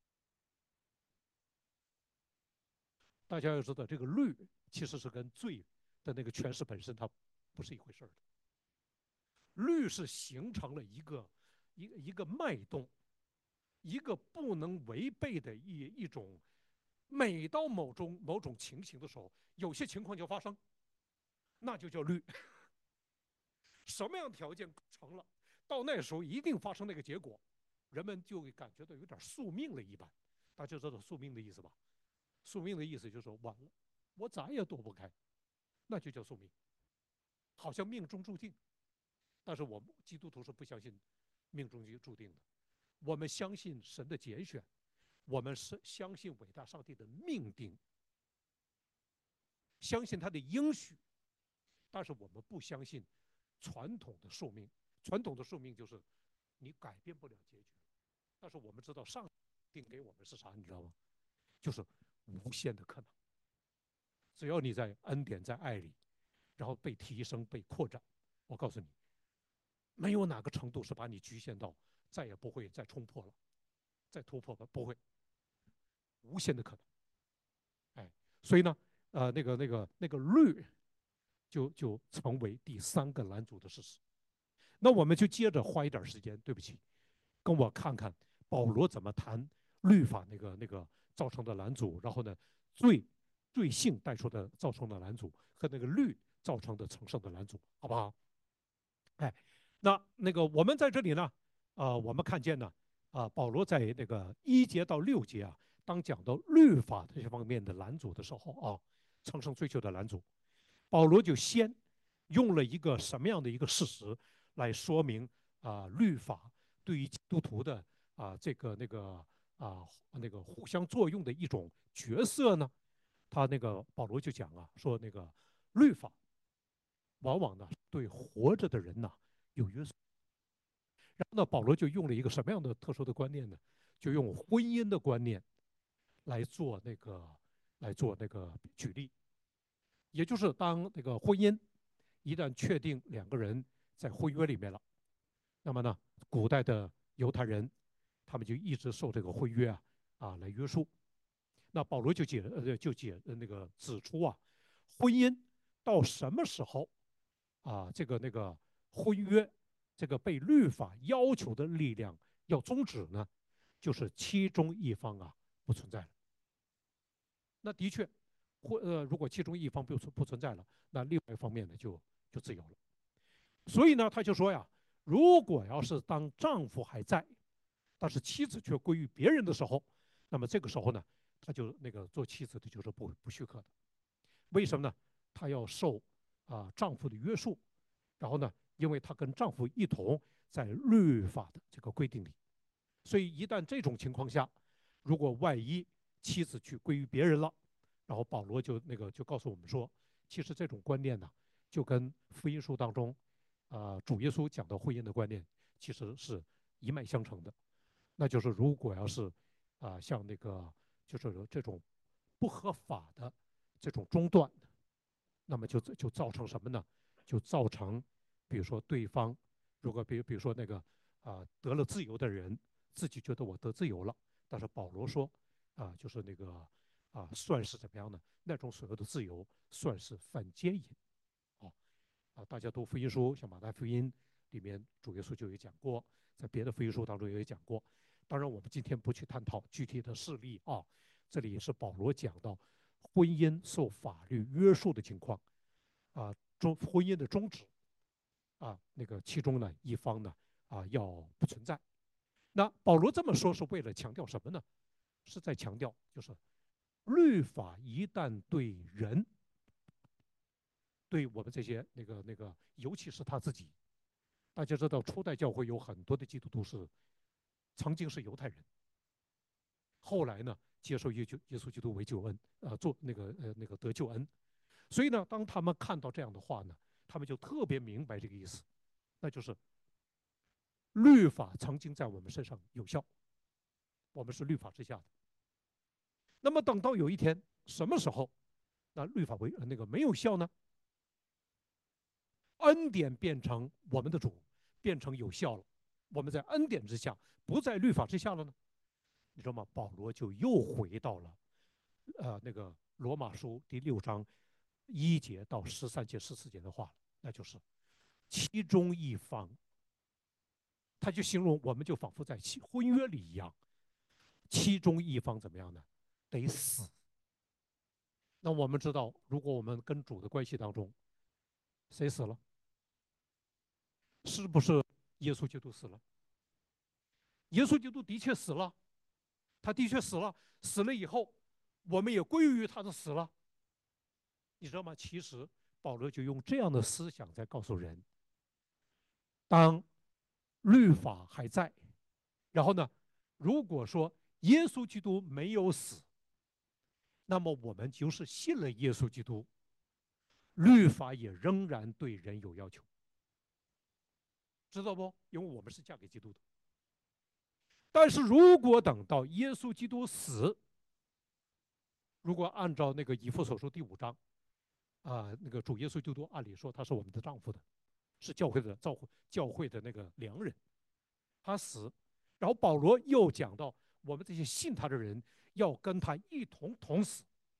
大家要知道，这个律其实是跟罪的那个诠释本身它不是一回事的。律是形成了一个一个一个脉动，一个不能违背的一一种，每到某种某种情形的时候，有些情况就发生，那就叫律。什么样的条件成了，到那时候一定发生那个结果，人们就会感觉到有点宿命了一般。大家知道宿命的意思吧？宿命的意思就是说完了，我咋也躲不开，那就叫宿命，好像命中注定。但是我们基督徒是不相信命中注定的，我们相信神的拣选，我们是相信伟大上帝的命定，相信他的应许，但是我们不相信传统的宿命。传统的宿命就是你改变不了结局，但是我们知道上帝定给我们是啥，你知道吗？就是无限的可能。只要你在恩典在爱里，然后被提升被扩展，我告诉你，没有哪个程度是把你局限到再也不会再冲破了，再突破吧，不会，无限的可能。哎，所以呢，呃，那个那个那个律就就成为第三个拦阻的事实。那我们就接着花一点时间，对不起，跟我看看保罗怎么谈律法那个那个造成的拦阻，然后呢，罪罪性带出的造成的拦阻和那个律造成的成圣的拦阻，好不好？哎，那那个我们在这里呢，啊、呃，我们看见呢，啊、呃，保罗在那个一节到六节啊，当讲到律法这些方面的拦阻的时候啊，成圣追求的拦阻，保罗就先用了一个什么样的一个事实来说明啊、呃，律法对于基督徒的啊、呃、这个那个啊、呃、那个互相作用的一种角色呢？他那个保罗就讲啊，说那个律法往往呢对活着的人呢有约束。然后呢，保罗就用了一个什么样的特殊的观念呢？就用婚姻的观念来做那个来做那个举例，也就是当那个婚姻一旦确定两个人在婚约里面了，那么呢，古代的犹太人他们就一直受这个婚约啊啊来约束。那保罗就解呃就解呃那个指出啊，婚姻到什么时候啊这个那个婚约这个被律法要求的力量要终止呢？就是其中一方啊不存在了。那的确，或呃如果其中一方不存不存在了，那另外一方面呢就就自由了。所以呢，他就说呀，如果要是当丈夫还在，但是妻子却归于别人的时候，那么这个时候呢，他就那个做妻子的就是不不许可的。为什么呢？她要受啊、呃丈夫的约束，然后呢，因为她跟丈夫一同在律法的这个规定里，所以一旦这种情况下，如果万一妻子去归于别人了，然后保罗就那个就告诉我们说，其实这种观念呢，就跟福音书当中啊、呃主耶稣讲的婚姻的观念其实是一脉相承的。那就是如果要是啊、呃像那个就是这种不合法的这种中断，那么就就造成什么呢？就造成比如说对方如果比比如说那个啊、呃得了自由的人自己觉得我得自由了，但是保罗说啊、呃就是那个啊、呃算是怎么样呢？那种所谓的自由算是犯奸淫啊啊！大家读福音书，像马太福音里面主耶稣就有讲过，在别的福音书当中也有讲过。当然，我们今天不去探讨具体的事例啊，这里也是保罗讲到婚姻受法律约束的情况啊，终婚姻的终止啊，那个其中呢一方呢啊要不存在。那保罗这么说是为了强调什么呢？是在强调就是律法一旦对人，对我们这些那个那个，尤其是他自己，大家知道初代教会有很多的基督徒是曾经是犹太人，后来呢接受耶稣耶稣基督为救恩，呃，做那个呃那个得救恩。所以呢，当他们看到这样的话呢，他们就特别明白这个意思，那就是律法曾经在我们身上有效，我们是律法之下的。那么等到有一天，什么时候那律法为那个没有效呢？ 恩典变成我们的主，变成有效了，我们在恩典之下，不在律法之下了呢？你知道吗？保罗就又回到了呃那个罗马书第六章一节到十三节、十四节的话，那就是其中一方，他就形容我们就仿佛在婚约里一样，其中一方怎么样呢？得死。那我们知道，如果我们跟主的关系当中，谁死了？是不是耶稣基督死了？耶稣基督的确死了，他的确死了。死了以后，我们也归于他的死了。你知道吗？其实保罗就用这样的思想在告诉人：当律法还在，然后呢，如果说耶稣基督没有死，那么我们就是信了耶稣基督，律法也仍然对人有要求，知道不？因为我们是嫁给基督的。但是如果等到耶稣基督死，如果按照那个以弗所书第五章啊、呃，那个主耶稣基督按理说他是我们的丈夫的，是教会的教会教会的那个良人，他死，然后保罗又讲到我们这些信他的人要跟他一同同死，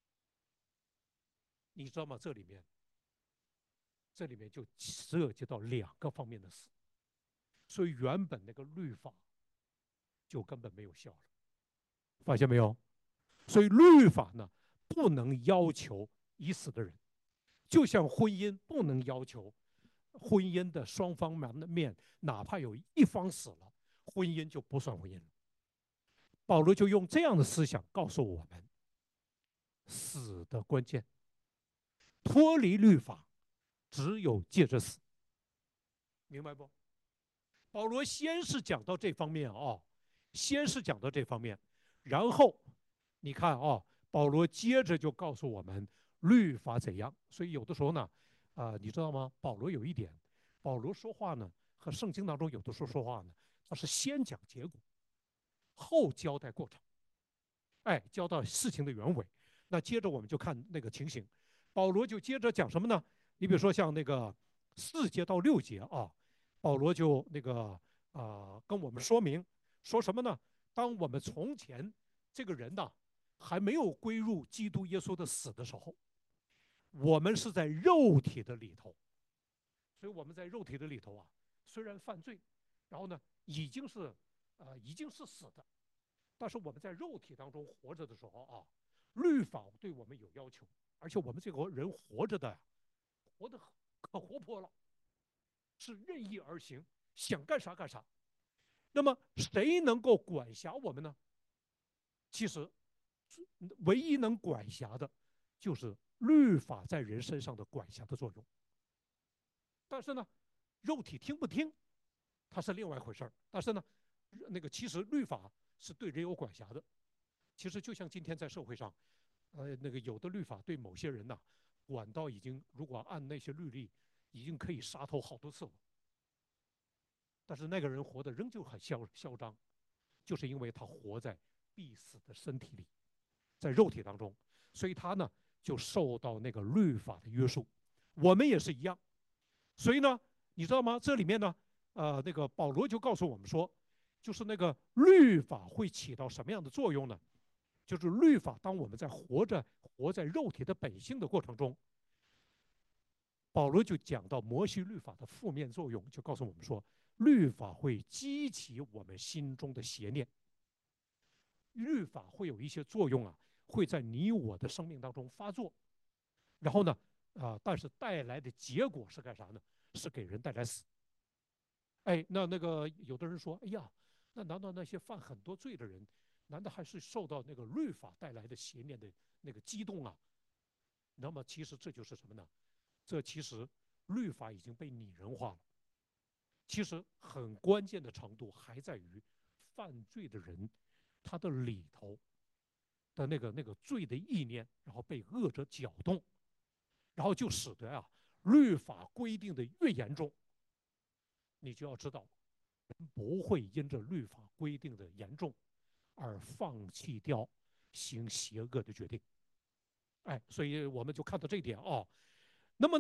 你知道吗？这里面这里面就涉及到两个方面的死，所以原本那个律法就根本没有效了，发现没有？所以律法呢不能要求已死的人，就像婚姻不能要求婚姻的双方面，哪怕有一方死了，婚姻就不算婚姻了。保罗就用这样的思想告诉我们，死的关键，脱离律法，只有借着死，明白不？保罗先是讲到这方面啊、哦，先是讲到这方面，然后你看啊、哦，保罗接着就告诉我们律法怎样。所以有的时候呢，啊、呃，你知道吗？保罗有一点，保罗说话呢和圣经当中有的时候说话呢，他是先讲结果，后交代过程，哎，交代事情的原委。那接着我们就看那个情形，保罗就接着讲什么呢？你比如说像那个四节到六节啊，保罗就那个啊、呃、跟我们说明说什么呢？当我们从前这个人呢还没有归入基督耶稣的死的时候，我们是在肉体的里头，所以我们在肉体的里头啊，虽然犯罪，然后呢已经是呃已经是死的，但是我们在肉体当中活着的时候啊，律法对我们有要求，而且我们这个人活着的，活得可活泼了，是任意而行，想干啥干啥。那么谁能够管辖我们呢？其实，唯一能管辖的，就是律法在人身上的管辖的作用。但是呢，肉体听不听，它是另外一回事儿。但是呢，那个其实律法是对人有管辖的。其实就像今天在社会上，呃，那个有的律法对某些人呐、啊，管到已经如果按那些律例，已经可以杀头好多次了。但是那个人活得仍旧很嚣嚣张，就是因为他活在必死的身体里，在肉体当中，所以他呢就受到那个律法的约束。我们也是一样，所以呢，你知道吗？这里面呢，呃，那个保罗就告诉我们说，就是那个律法会起到什么样的作用呢？就是律法，当我们在活着活在肉体的本性的过程中，保罗就讲到摩西律法的负面作用，就告诉我们说，律法会激起我们心中的邪念，律法会有一些作用啊，会在你我的生命当中发作，然后呢，啊、呃，但是带来的结果是干啥呢？是给人带来死。哎，那那个有的人说，哎呀，那难道那些犯很多罪的人，难道还是受到那个律法带来的邪念的那个激动啊？那么其实这就是什么呢？这其实律法已经被拟人化了。其实很关键的程度还在于犯罪的人他的里头的那个那个罪的意念，然后被恶者搅动，然后就使得啊律法规定的越严重，你就要知道人不会因着律法规定的严重而放弃掉行邪恶的决定。哎，所以我们就看到这一点啊、哦。那么呢，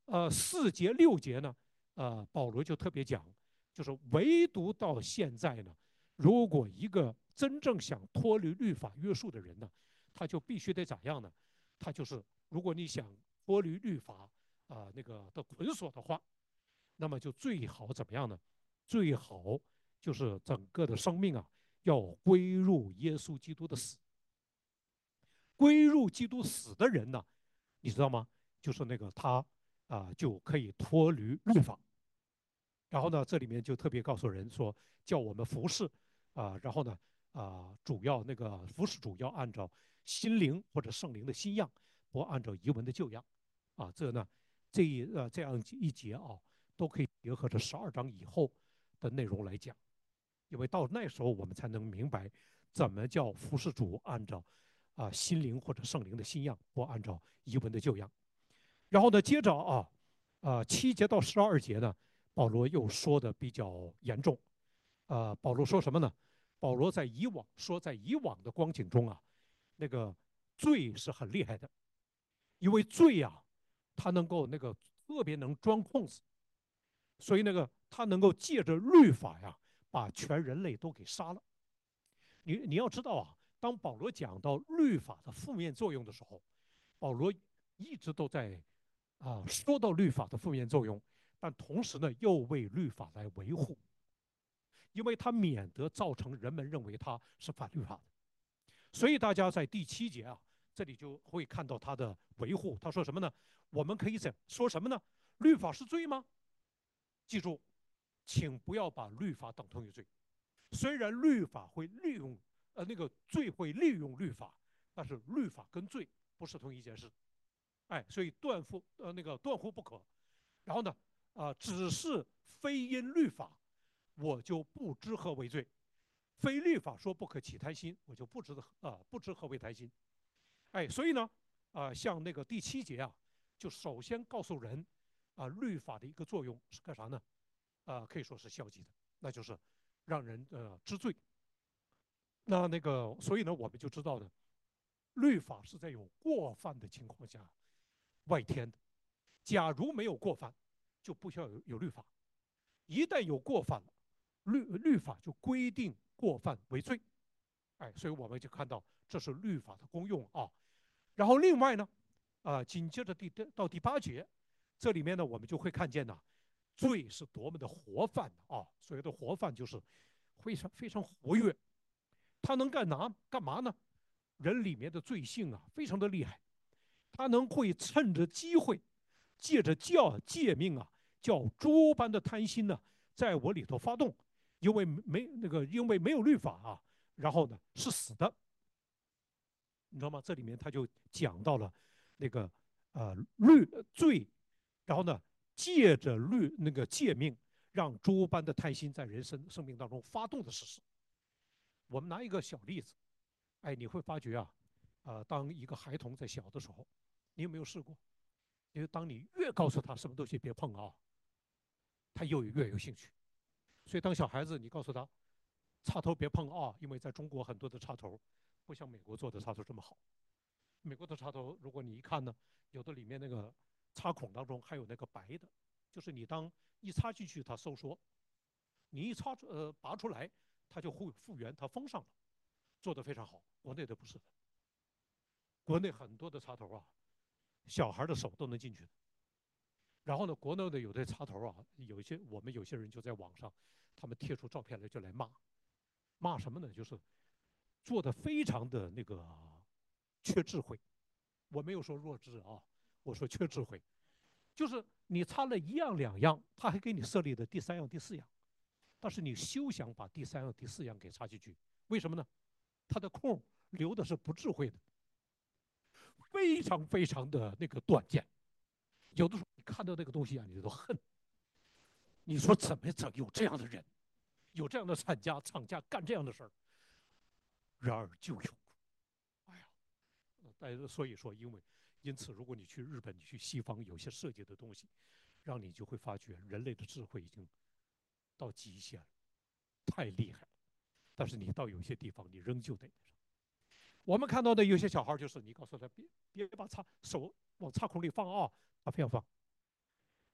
呃，四节六节呢，呃，保罗就特别讲，就是唯独到现在呢，如果一个真正想脱离律法约束的人呢，他就必须得咋样呢？他就是如果你想脱离律法啊、呃、那个的捆锁的话，那么就最好怎么样呢？最好就是整个的生命啊，要归入耶稣基督的死。归入基督死的人呢，你知道吗？就是那个他啊、呃就可以脱离律法。然后呢，这里面就特别告诉人说，叫我们服侍啊、然后呢啊、主要那个服侍主要按照心灵或者圣灵的新样，不按照遗文的旧样啊。这呢，这一呃这样一节啊，都可以结合着十二章以后的内容来讲，因为到那时候我们才能明白怎么叫服侍主按照啊、心灵或者圣灵的新样，不按照遗文的旧样。然后呢，接着啊，啊七节到十二节呢，保罗又说的比较严重。啊，保罗说什么呢？保罗在以往说，在以往的光景中啊，那个罪是很厉害的，因为罪啊，它能够那个特别能钻空子，所以那个他能够借着律法呀，把全人类都给杀了。你你要知道啊，当保罗讲到律法的负面作用的时候，保罗一直都在啊说到律法的负面作用，但同时呢又为律法来维护，因为他免得造成人们认为他是反律法的。所以大家在第七节啊，这里就会看到他的维护。他说什么呢？我们可以怎说什么呢？律法是罪吗？记住，请不要把律法等同于罪。虽然律法会利用，呃，那个罪会利用律法，但是律法跟罪不是同一件事。哎，所以断乎呃那个断乎不可。然后呢，啊、呃只是非因律法，我就不知何为罪；非律法说不可起贪心，我就不知啊、呃、不知何为贪心。哎，所以呢，啊、呃像那个第七节啊，就首先告诉人，啊、呃律法的一个作用是干啥呢？啊、呃可以说是消极的，那就是让人呃知罪。那那个，所以呢，我们就知道呢，律法是在有过犯的情况下外添的。假如没有过犯，就不需要有有律法；一旦有过犯了，律律法就规定过犯为罪。哎，所以我们就看到这是律法的功用啊。然后另外呢，啊、呃紧接着第到第八节，这里面呢，我们就会看见呢，罪是多么的活泛啊！所谓的活泛就是非常非常活跃，它能干嘛干嘛呢？人里面的罪性啊，非常的厉害，他能会趁着机会，借着教诫命啊，叫诸般的贪心呢，在我里头发动，因为没那个，因为没有律法啊，然后呢是死的，你知道吗？这里面他就讲到了那个呃律罪，然后呢借着律那个诫命，让诸般的贪心在人生生命当中发动的事实。我们拿一个小例子，哎，你会发觉啊，呃，当一个孩童在小的时候，你有没有试过？因为当你越告诉他什么东西别碰啊，他又越有兴趣。所以当小孩子你告诉他插头别碰啊，因为在中国很多的插头不像美国做的插头这么好。美国的插头，如果你一看呢，有的里面那个插孔当中还有那个白的，就是你当一插进去它收缩，你一插呃拔出来它就会复原，它封上了，做得非常好。国内的不是的，国内很多的插头啊，小孩的手都能进去的。然后呢，国内的有的插头啊，有一些我们有些人就在网上，他们贴出照片来就来骂，骂什么呢？就是做的非常的那个缺智慧。我没有说弱智啊，我说缺智慧，就是你插了一样两样，他还给你设立的第三样、第四样，但是你休想把第三样、第四样给插进去，为什么呢？它的空留的是不智慧的，非常非常的那个短见。有的时候你看到那个东西啊，你都恨。你说怎么整有这样的人，有这样的厂家厂家干这样的事儿？然而就有，哎呀，但所以说，因为因此，如果你去日本，你去西方，有些设计的东西，让你就会发觉人类的智慧已经到极限了，太厉害了。但是你到有些地方，你仍旧得。我们看到的有些小孩就是，你告诉他别别把插手往插孔里放啊，他非要放。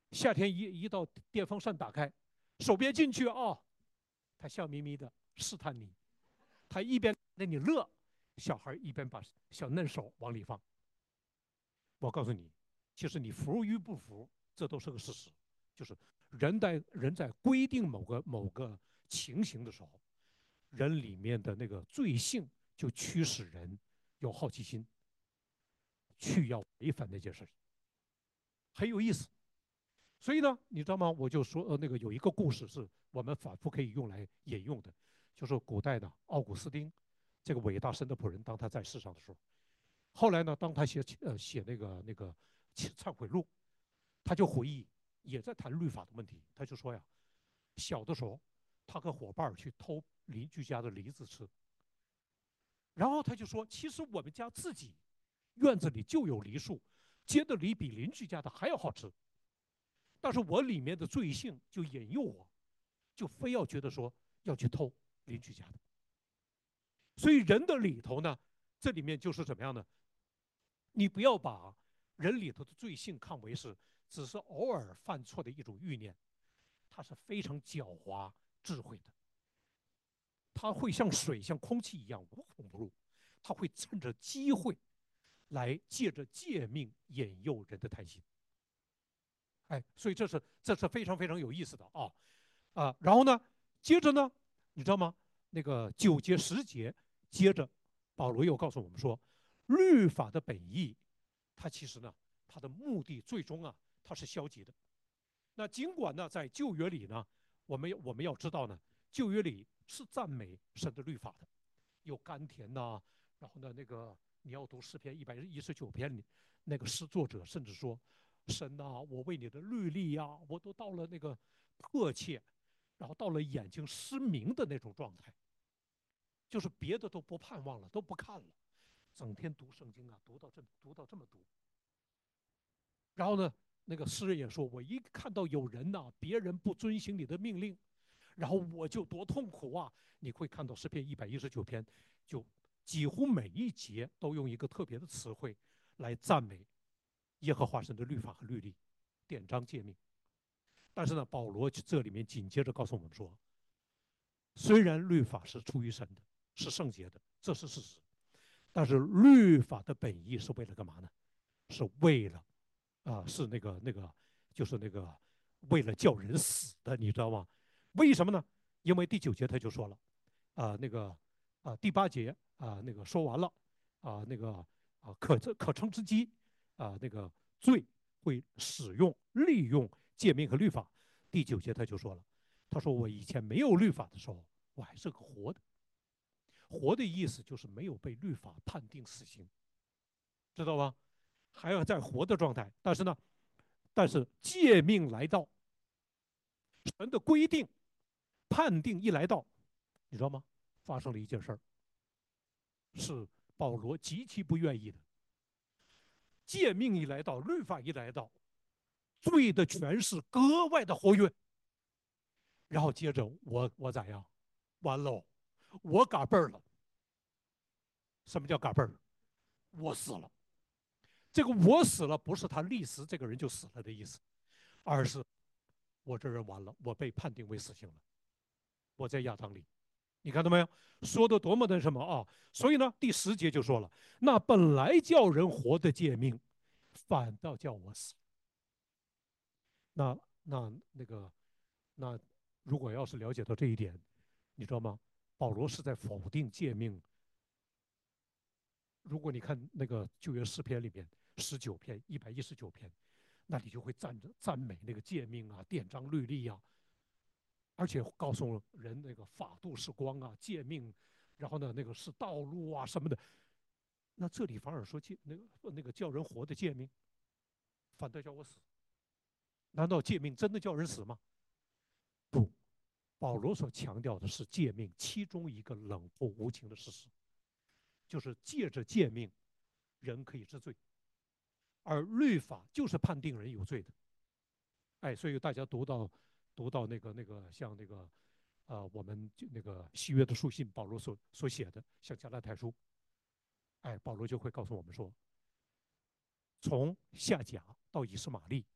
夏天一一到电风扇打开，手别进去啊，他笑眯眯的试探你，他一边那你乐，小孩一边把小嫩手往里放。我告诉你，其实你服与不服，这都是个事实。就是人在人在规定某个某个情形的时候，人里面的那个罪性就驱使人有好奇心，去要违反那件事情，很有意思。所以呢，你知道吗？我就说，呃，那个有一个故事是我们反复可以用来引用的，就是古代的奥古斯丁，这个伟大神的仆人，当他在世上的时候，后来呢，当他写呃写那个那个忏悔录，他就回忆，也在谈律法的问题。他就说呀，小的时候，他和伙伴去偷邻居家的梨子吃，然后他就说，其实我们家自己院子里就有梨树，结的梨比邻居家的还要好吃。但是我里面的罪性就引诱我，就非要觉得说要去偷邻居家的。所以人的里头呢，这里面就是怎么样呢？你不要把人里头的罪性看为是只是偶尔犯错的一种欲念，它是非常狡猾智慧的，它会像水、像空气一样无孔不入，它会趁着机会来借着借命引诱人的贪心。哎，所以这是这是非常非常有意思的啊啊！然后呢，接着呢，你知道吗？那个九节十节，接着保罗又告诉我们说，律法的本意，它其实呢，它的目的最终啊，它是消极的。那尽管呢，在旧约里呢，我们我们要知道呢，旧约里是赞美神的律法的，有甘甜呐、啊，然后呢，那个你要读诗篇一百一十九篇里，那个诗作者甚至说，神呐、啊，我为你的律例呀、啊，我都到了那个迫切，然后到了眼睛失明的那种状态，就是别的都不盼望了，都不看了，整天读圣经啊，读到这读到这么读，然后呢，那个诗人也说，我一看到有人呐、啊，别人不遵行你的命令，然后我就多痛苦啊！你会看到诗篇一百一十九篇，就几乎每一节都用一个特别的词汇来赞美耶和华神的律法和律例、典章诫命。但是呢，保罗这里面紧接着告诉我们说，虽然律法是出于神的，是圣洁的，这是事实，但是律法的本意是为了干嘛呢？是为了啊、呃，是那个那个，就是那个为了叫人死的，你知道吗？为什么呢？因为第九节他就说了，啊、呃，那个啊、呃，第八节啊、呃，那个说完了啊、呃，那个啊、呃，可可乘之机啊、呃，那个罪会使用利用诫命和律法。第九节他就说了，他说我以前没有律法的时候，我还是个活的。活的意思就是没有被律法判定死刑，知道吧？还要在活的状态。但是呢，但是诫命来到，神的规定判定一来到，你知道吗？发生了一件事儿，是保罗极其不愿意的。诫命一来到，律法一来到，罪的权势格外的活跃。然后接着我我咋样？完喽，我嘎嘣儿了。什么叫嘎嘣儿？我死了。这个我死了，不是他立时这个人就死了的意思，而是我这人完了，我被判定为死刑了。我在亚当里，你看到没有？说的多么的什么啊！所以呢，第十节就说了，那本来叫人活的诫命，反倒叫我死。那那那个那如果要是了解到这一点，你知道吗？保罗是在否定诫命。如果你看那个旧约诗篇里面十九篇一百一十九篇，那你就会赞着赞美那个诫命啊、典章律例啊，而且告诉人那个法度是光啊，诫命，然后呢那个是道路啊什么的。那这里反而说诫那个那个叫人活的诫命，反倒叫我死。难道诫命真的叫人死吗？不，保罗所强调的是诫命其中一个冷酷无情的事实，就是借着诫命，人可以知罪，而律法就是判定人有罪的。哎，所以大家读到读到那个那个像那个呃，我们那个西约的书信，保罗所所写的，像加拉太书，哎，保罗就会告诉我们说，从夏甲到以斯玛利，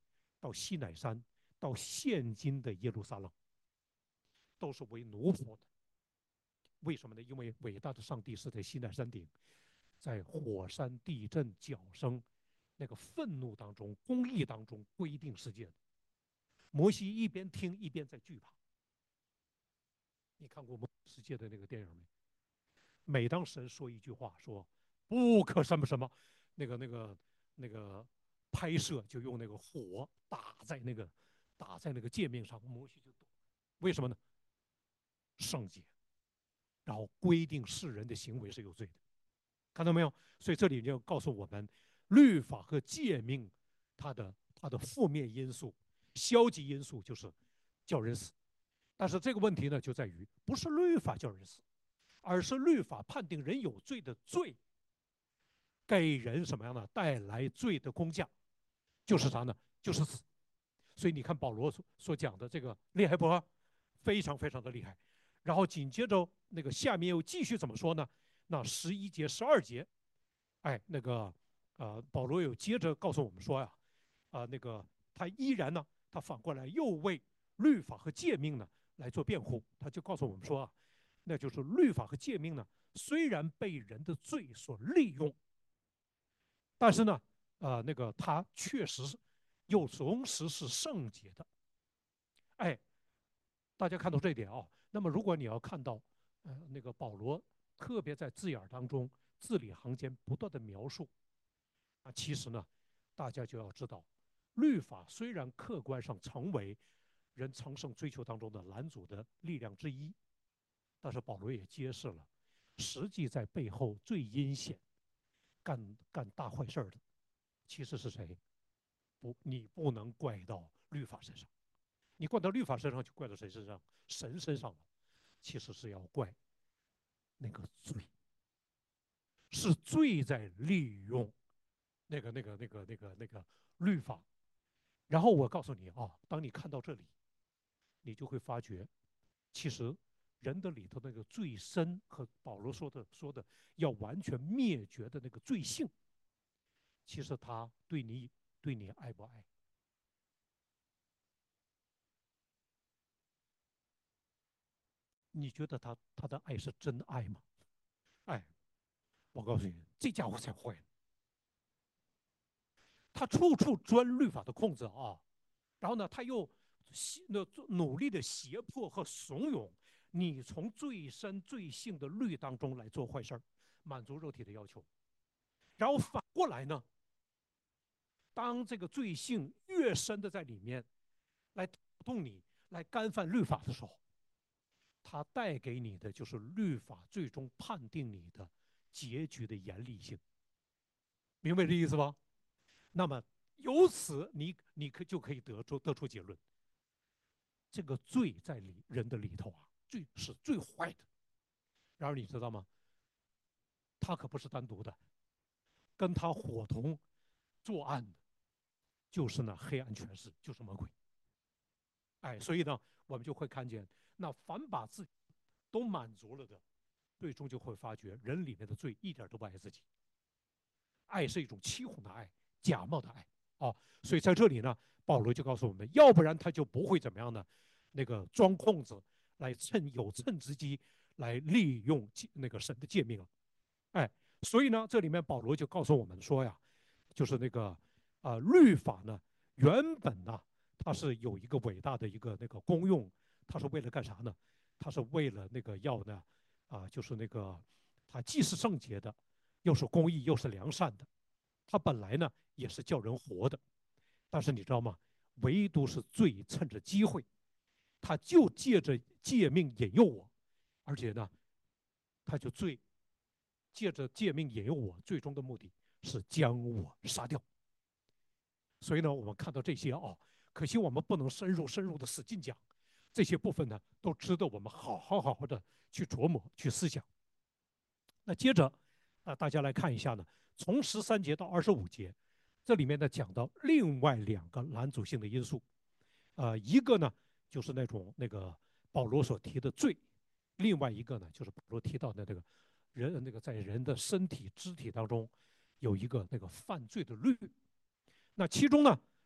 到西乃山，到现今的耶路撒冷，都是为奴仆的。为什么呢？因为伟大的上帝是在西乃山顶，在火山地震、脚声、那个愤怒当中、公义当中规定世界的。摩西一边听一边在惧怕。你看过《摩西世界》的那个电影没？每当神说一句话，说不可什么什么，那个那个那个拍摄就用那个火打在那个打在那个界面上，摩西就躲。为什么呢？圣洁，然后规定世人的行为是有罪的，看到没有？所以这里就告诉我们，律法和诫命它的它的负面因素、消极因素就是叫人死。但是这个问题呢，就在于不是律法叫人死，而是律法判定人有罪的罪，给人什么样的带来罪的工价，就是啥呢？就是死。所以你看保罗所所讲的这个厉害不？非常非常的厉害。然后紧接着那个下面又继续怎么说呢？那十一节、十二节，哎，那个呃，保罗又接着告诉我们说呀，啊、呃，那个他依然呢，他反过来又为律法和诫命呢来做辩护，他就告诉我们说啊，那就是律法和诫命呢，虽然被人的罪所利用，但是呢，呃，那个他确实是又同时是圣洁的。哎，大家看到这一点啊、哦。那么如果你要看到，呃，那个保罗特别在字眼当中字里行间不断的描述，啊，其实呢，大家就要知道，律法虽然客观上成为人成圣追求当中的拦阻的力量之一，但是保罗也揭示了，实际在背后最阴险、干干大坏事的，其实是谁？不，你不能怪到律法身上，你怪到律法身上，就怪到谁身上？神身上了。其实是要怪那个罪，是罪在利用那个那个那个那个那个律法。然后我告诉你啊，当你看到这里，你就会发觉，其实人的里头那个罪深和保罗说的说的要完全灭绝的那个罪性，其实他对你对你爱不爱？你觉得他他的爱是真爱吗？哎，我告诉你，这家伙才坏呢，他处处钻律法的空子啊，然后呢，他又那努力的胁迫和怂恿你从最深最性的律当中来做坏事满足肉体的要求。然后反过来呢，当这个罪性越深的在里面来打动你、来干犯律法的时候，它带给你的就是律法最终判定你的结局的严厉性。明白这意思吧？那么由此你你可就可以得出得出结论，这个罪在里人的里头啊，罪是最坏的。然而你知道吗？他可不是单独的，跟他伙同作案的就是那黑暗权势，就是魔鬼。哎，所以呢，我们就会看见，那凡把自己都满足了的，最终就会发觉人里面的罪一点都不爱自己。爱是一种欺哄的爱，假冒的爱啊。所以在这里呢，保罗就告诉我们，要不然他就不会怎么样呢？那个钻空子来趁有趁之机来利用那个神的诫命了。哎，所以呢，这里面保罗就告诉我们说呀，就是那个啊、呃，律法呢，原本呢，它是有一个伟大的一个那个功用，它是为了干啥呢？它是为了那个要呢啊、呃，就是那个它既是圣洁的，又是公义，又是良善的。它本来呢也是叫人活的，但是你知道吗？唯独是罪趁着机会，他就借着诫命引诱我，而且呢，他就罪借着诫命引诱我，最终的目的是将我杀掉。所以呢，我们看到这些啊，可惜我们不能深入深入的使劲讲，这些部分呢，都值得我们好好好好的去琢磨、去思想。那接着啊，大家来看一下呢，从十三节到二十五节，这里面呢讲到另外两个拦阻性的因素，呃，一个呢就是那种那个保罗所提的罪，另外一个呢就是保罗提到的那个人那个在人的身体肢体当中有一个那个犯罪的律。那其中呢，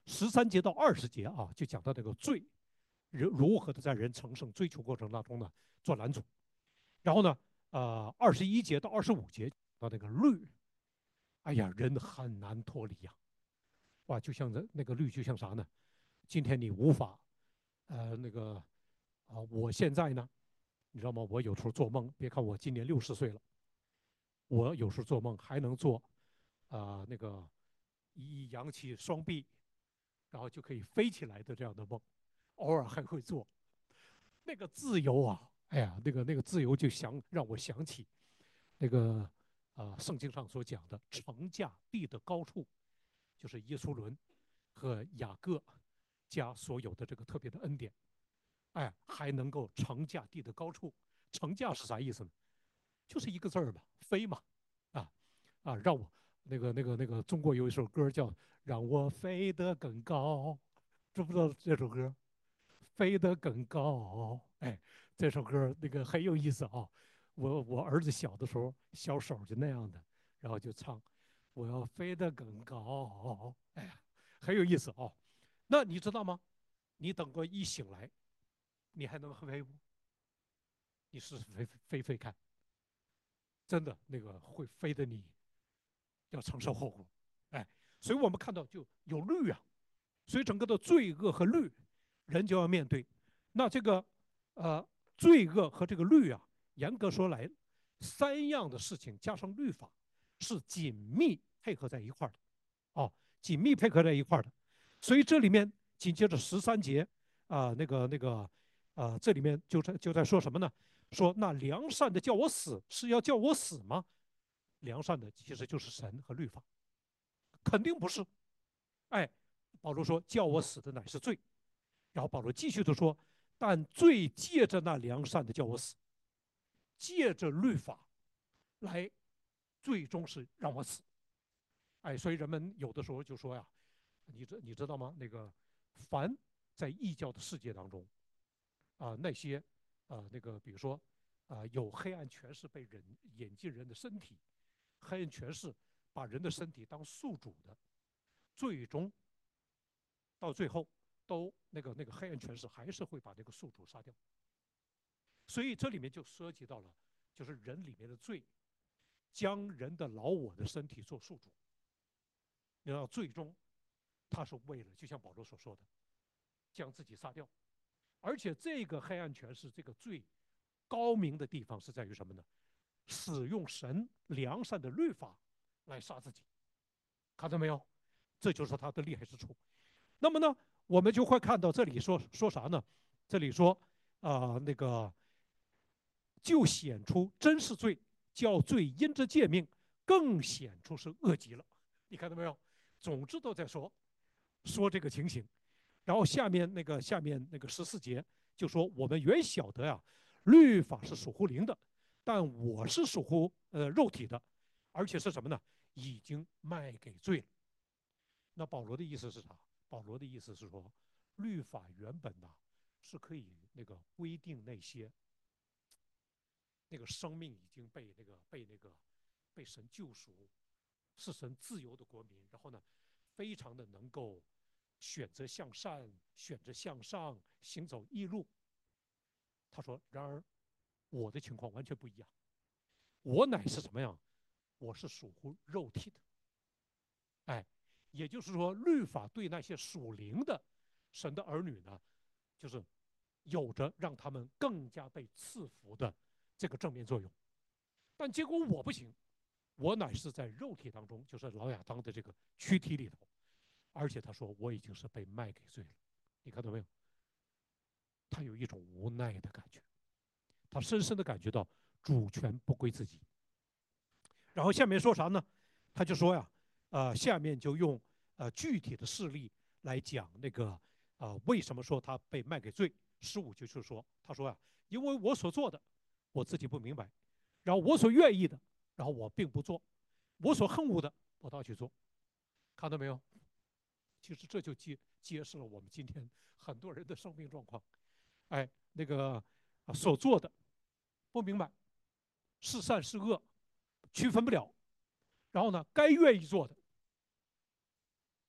十三节到二十节啊，就讲到这个罪如如何的在人成圣追求过程当中呢做拦阻。然后呢，呃，二十一节到二十五节到那个律，哎呀，人很难脱离呀、啊，哇，就像这那个律，就像啥呢？今天你无法，呃，那个啊、呃，我现在呢，你知道吗？我有时候做梦，别看我今年六十岁了，我有时候做梦还能做，啊、呃，那个一扬起双臂，然后就可以飞起来的这样的梦，偶尔还会做。那个自由啊，哎呀，那个那个自由就想让我想起那个啊、呃，圣经上所讲的乘驾地的高处，就是耶稣伦和雅各家所有的这个特别的恩典，哎，还能够乘驾地的高处。乘驾是啥意思呢？就是一个字儿嘛，飞嘛，啊啊，让我那个那个那个中国有一首歌叫《让我飞得更高》，知不知道这首歌？飞得更高，哎，这首歌那个很有意思啊。我我儿子小的时候，小手就那样的，然后就唱我要飞得更高，哎呀，很有意思啊。那你知道吗？你等过一醒来，你还能飞不？你试试飞飞飞看，真的那个会飞的你要承受后果，哎，所以我们看到就有律啊，所以整个的罪恶和律，人就要面对。那这个呃罪恶和这个律啊，严格说来，三样的事情加上律法是紧密配合在一块儿的，哦，紧密配合在一块儿的。所以这里面紧接着十三节啊、呃，那个那个啊、呃，这里面就在就在说什么呢？说那良善的叫我死，是要叫我死吗？良善的其实就是神和律法，肯定不是。哎，保罗说叫我死的乃是罪。然后保罗继续的说，但罪借着那良善的叫我死，借着律法来，最终是让我死。哎，所以人们有的时候就说呀，你知你知道吗？那个凡在异教的世界当中啊、呃那些啊、呃那个比如说啊、呃有黑暗权势被人引进人的身体，黑暗权势把人的身体当宿主的，最终到最后都那个那个黑暗权势还是会把那个宿主杀掉。所以这里面就涉及到了，就是人里面的罪，将人的老我的身体做宿主，然后最终他是为了，就像保罗所说的，将自己杀掉。而且这个黑暗权势，这个最高明的地方是在于什么呢？使用神良善的律法来杀自己，看到没有？这就是他的厉害之处。那么呢，我们就会看到这里说说啥呢？这里说啊、呃，那个就显出真是罪，叫罪因着诫命更显出是恶极了。你看到没有？总之都在说说这个情形。然后下面那个下面那个十四节就说，我们原晓得呀，律法是属乎灵的，但我是属乎呃肉体的，而且是什么呢？已经卖给罪了。那保罗的意思是啥？保罗的意思是说，律法原本呐是可以那个规定那些那个生命已经被那个被那个被神救赎，是神自由的国民，然后呢，非常的能够选择向善，选择向上，行走义路。他说，然而我的情况完全不一样，我乃是怎么样？我是属乎肉体的，哎，也就是说，律法对那些属灵的神的儿女呢，就是有着让他们更加被赐福的这个正面作用。但结果我不行，我乃是在肉体当中，就是老亚当的这个躯体里头，而且他说我已经是被卖给罪了。你看到没有？他有一种无奈的感觉，他深深的感觉到主权不归自己。然后下面说啥呢？他就说呀，呃，下面就用呃具体的事例来讲那个啊、呃、为什么说他被卖给罪。十五就是说，他说呀，因为我所做的我自己不明白，然后我所愿意的，然后我并不做，我所恨恶的我倒去做。看到没有？其实这就揭揭示了我们今天很多人的生命状况。哎，那个、啊、所做的不明白，是善是恶区分不了，然后呢，该愿意做的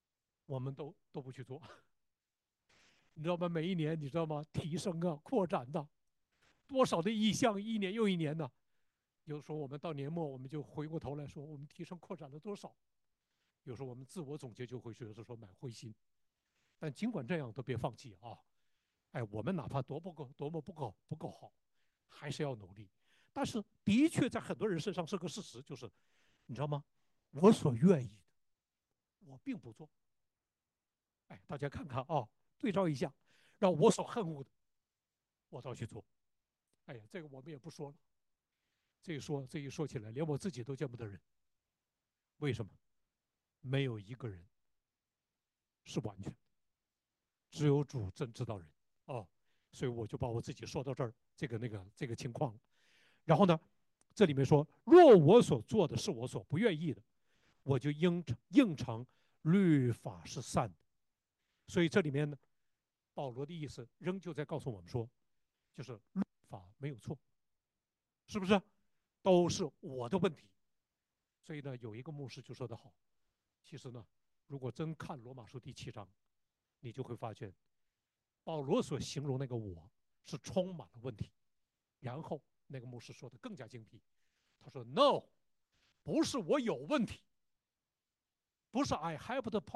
我们都都不去做，你知道吗？每一年你知道吗？提升啊，扩展的，多少的意向，一年又一年呢？有时候我们到年末，我们就回过头来说，我们提升扩展了多少？有时候我们自我总结就会觉得说蛮灰心，但尽管这样，都别放弃啊！哎，我们哪怕多不够，多么不够不够好，还是要努力。但是的确在很多人身上是个事实，就是你知道吗？我所愿意的，我并不做。哎，大家看看啊，对照一下，让我所恨恶的，我倒去做。哎呀，这个我们也不说了。这一说，这一说起来，连我自己都见不得人。为什么？没有一个人是完全，只有主真知道人。哦，所以我就把我自己说到这儿，这个那个这个情况。然后呢，这里面说，若我所做的是我所不愿意的，我就应应承律法是善的。所以这里面呢，保罗的意思仍旧在告诉我们说，就是律法没有错，是不是？都是我的问题。所以呢，有一个牧师就说得好，其实呢，如果真看罗马书第七章，你就会发现，保罗所形容那个我是充满了问题。然后那个牧师说的更加精辟，他说 ：“No，不是我有问题，不是 I have the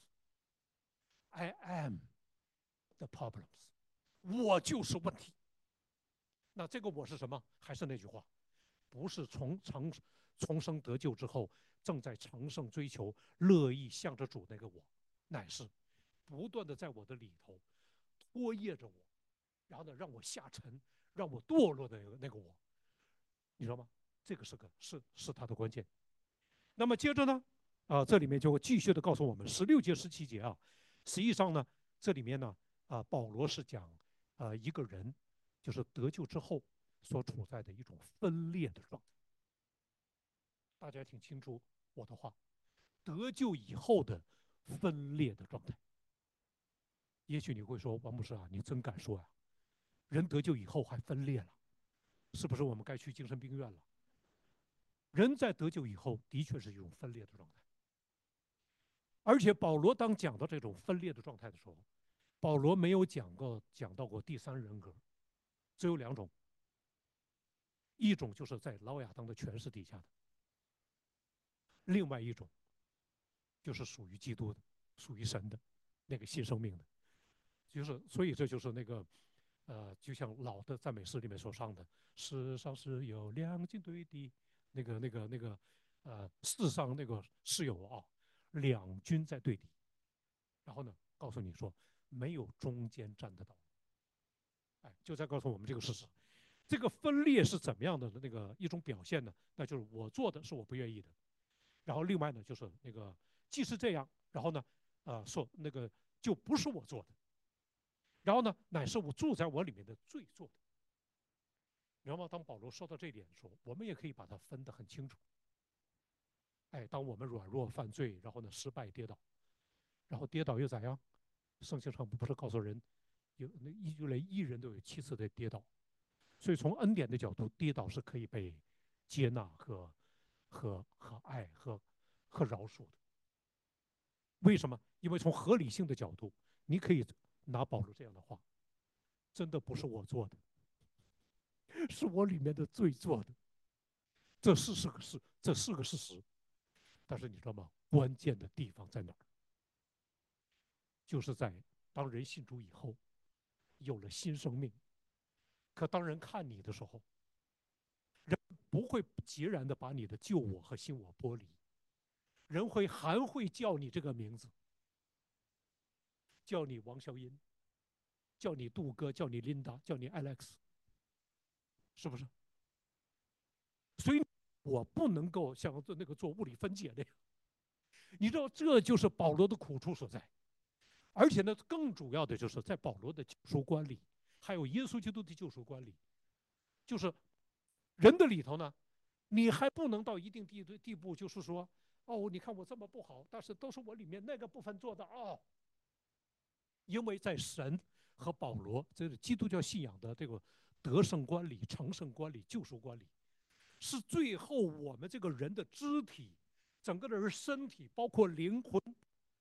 problems，I am the problems，我就是问题。那这个我是什么？还是那句话，不是从重重生得救之后正在成圣追求、乐意向着主那个我，乃是不断的在我的里头拖曳着我，然后呢让我下沉，让我堕落的那个那个我，你知道吗？这个是个是是他的关键。那么接着呢，啊、呃这里面就继续的告诉我们十六节、十七节啊，实际上呢，这里面呢，啊、呃保罗是讲，呃，一个人就是得救之后所处在的一种分裂的状态。大家听清楚我的话，得救以后的分裂的状态。也许你会说，王牧师啊，你真敢说呀、啊人得救以后还分裂了，是不是我们该去精神病院了？人在得救以后，的确是一种分裂的状态。而且保罗当讲到这种分裂的状态的时候，保罗没有讲过讲到过第三人格，只有两种，一种就是在老亚当的权势底下的，另外一种就是属于基督的，属于神的那个新生命的，就是所以这就是那个呃，就像老的赞美诗里面所唱的，世上是有两军对敌，那个那个那个呃，世上那个是有啊，两军在对敌，然后呢，告诉你说没有中间站得到，哎，就在告诉我们这个事实。这个分裂是怎么样的那个一种表现呢？那就是我做的是我不愿意的，然后另外呢就是那个既是这样，然后呢，呃，说那个就不是我做的，然后呢，乃是我住在我里面的罪做的。然后当保罗说到这一点的时候，我们也可以把它分得很清楚。哎，当我们软弱犯罪，然后呢失败跌倒，然后跌倒又咋样？圣经上不是告诉人，有那一就连一人都有七次的跌倒，所以从恩典的角度，跌倒是可以被接纳和和和爱和和饶恕的。为什么？因为从合理性的角度，你可以拿保罗这样的话，真的不是我做的，是我里面的罪做的，这是是个事，这是个事实。但是你知道吗？关键的地方在哪儿？就是在当人信主以后，有了新生命。可当人看你的时候，人不会截然的把你的旧我和新我剥离，人会还会叫你这个名字，叫你王小英，叫你杜哥，叫你琳达，叫你 Alex，是不是？所以我不能够像那个做物理分解那样，你知道，这就是保罗的苦处所在。而且呢，更主要的就是在保罗的救赎观里，还有耶稣基督的救赎观里，就是人的里头呢，你还不能到一定地地步，就是说，哦，你看我这么不好，但是都是我里面那个部分做的哦。因为在神和保罗这个基督教信仰的这个得胜观里、成圣观里、救赎观里，是最后我们这个人的肢体，整个的人身体，包括灵魂，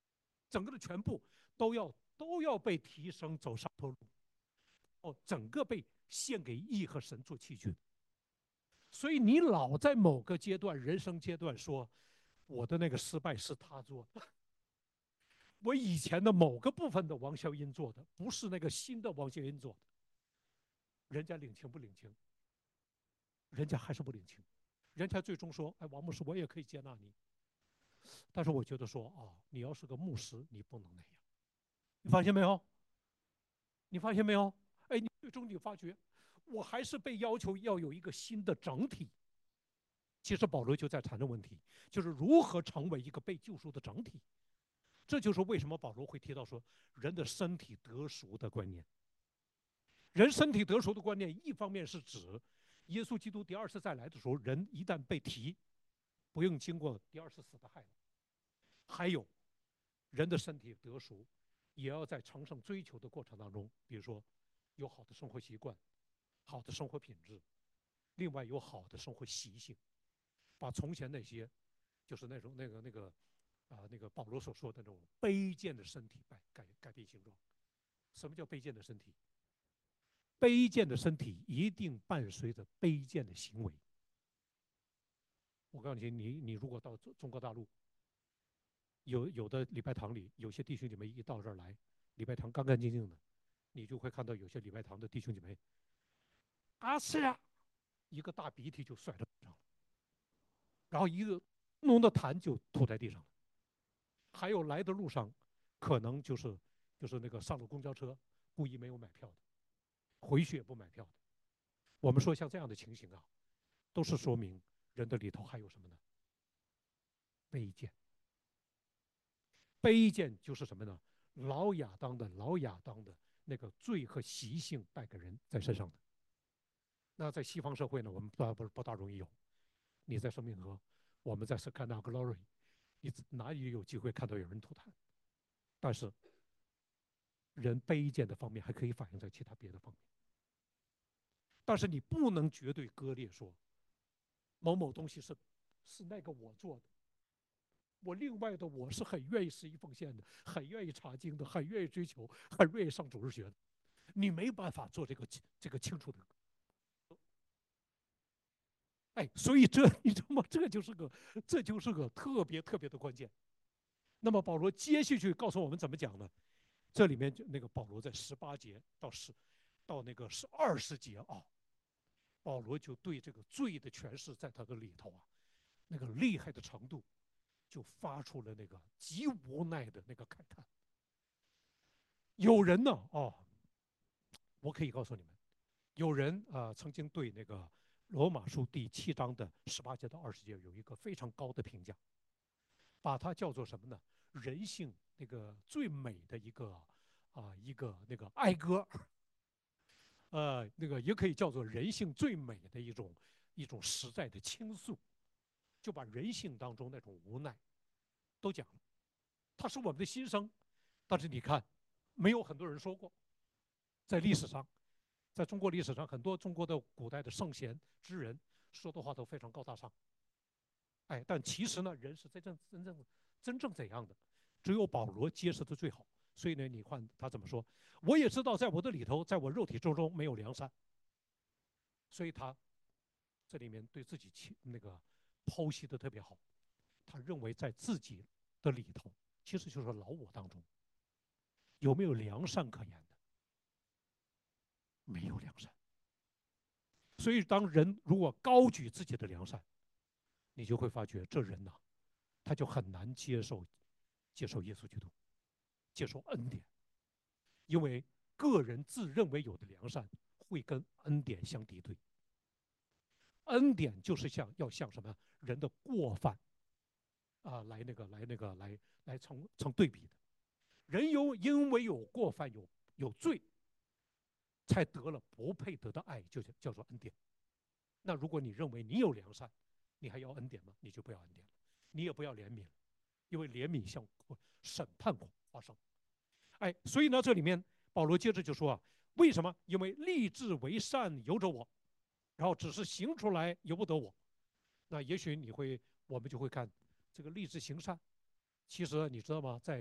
整个的全部都要都要被提升走上坡路，哦，整个被献给义和神做器具。所以你老在某个阶段人生阶段说我的那个失败是他做的，我以前的某个部分的王小英做的，不是那个新的王小英做的，人家领情不领情？人家还是不领情，人家最终说，哎，王牧师，我也可以接纳你，但是我觉得说啊，你要是个牧师，你不能那样。你发现没有？你发现没有？哎，你最终你发觉，我还是被要求要有一个新的整体。其实保罗就在谈论问题，就是如何成为一个被救赎的整体。这就是为什么保罗会提到说，人的身体得赎的观念。人身体得赎的观念，一方面是指耶稣基督第二次再来的时候，人一旦被提，不用经过第二次死的害了。还有人的身体得赎，也要在成圣追求的过程当中，比如说有好的生活习惯、好的生活品质，另外有好的生活习性，把从前那些就是那种那个那个啊、呃、那个保罗所说的那种卑贱的身体改改改变形状。什么叫卑贱的身体？卑贱的身体一定伴随着卑贱的行为。我告诉你，你你如果到中国大陆，有有的礼拜堂里，有些弟兄姐妹一到这儿来，礼拜堂干干净净的，你就会看到有些礼拜堂的弟兄姐妹，啊是呀，一个大鼻涕就甩到地上了，然后一个浓的痰就吐在地上了，还有来的路上，可能就是就是那个上了公交车，故意没有买票的，回去也不买票的。我们说像这样的情形啊，都是说明人的里头还有什么呢？卑贱。卑贱就是什么呢？老亚当的老亚当的那个罪和习性带给人在身上的。那在西方社会呢，我们不不不大容易有。你在生命河，我们在 Sakana Glory， 你哪里有机会看到有人吐痰？但是人卑贱的方面还可以反映在其他别的方面。但是你不能绝对割裂说某某东西是是那个我做的，我另外的我是很愿意施一奉献的，很愿意查经的，很愿意追求，很愿意上主日学的。你没办法做这个这个清楚的。哎，所以这你知道吗？这就是个这就是个特别特别的关键。那么保罗接下去告诉我们怎么讲呢？这里面就那个保罗在十八节到十到那个是二十节啊，保罗就对这个罪的诠释，在他的里头啊，那个厉害的程度，就发出了那个极无奈的那个慨叹。有人呢，哦，我可以告诉你们，有人啊、呃、曾经对那个罗马书第七章的十八节到二十节有一个非常高的评价，把它叫做什么呢？人性那个最美的一个啊、呃、一个那个哀歌，呃，那个也可以叫做人性最美的一种一种实在的倾诉，就把人性当中那种无奈都讲了，它是我们的心声。但是你看，没有很多人说过，在历史上，在中国历史上，很多中国的古代的圣贤之人说的话都非常高大上。哎，但其实呢，人是真正真正真正怎样的，只有保罗揭示的最好。所以呢，你看他怎么说？我也知道，在我的里头，在我肉体之中没有良善。所以他这里面对自己那个剖析的特别好。他认为在自己的里头，其实就是老我当中，有没有良善可言的？没有良善。所以，当人如果高举自己的良善，你就会发觉这人呐、啊，他就很难接受接受耶稣基督，接受恩典，因为个人自认为有的良善会跟恩典相敌对。恩典就是像要像什么人的过犯啊、呃、来那个来那个来来成成对比的。人有因为有过犯有有罪，才得了不配得的爱，就叫做恩典。那如果你认为你有良善，你还要恩典吗？你就不要恩典了，你也不要怜悯了，因为怜悯像审判发生。哎，所以呢，这里面保罗接着就说啊，为什么？因为立志为善由着我，然后只是行出来由不得我。那也许你会，我们就会看这个立志行善。其实你知道吗？在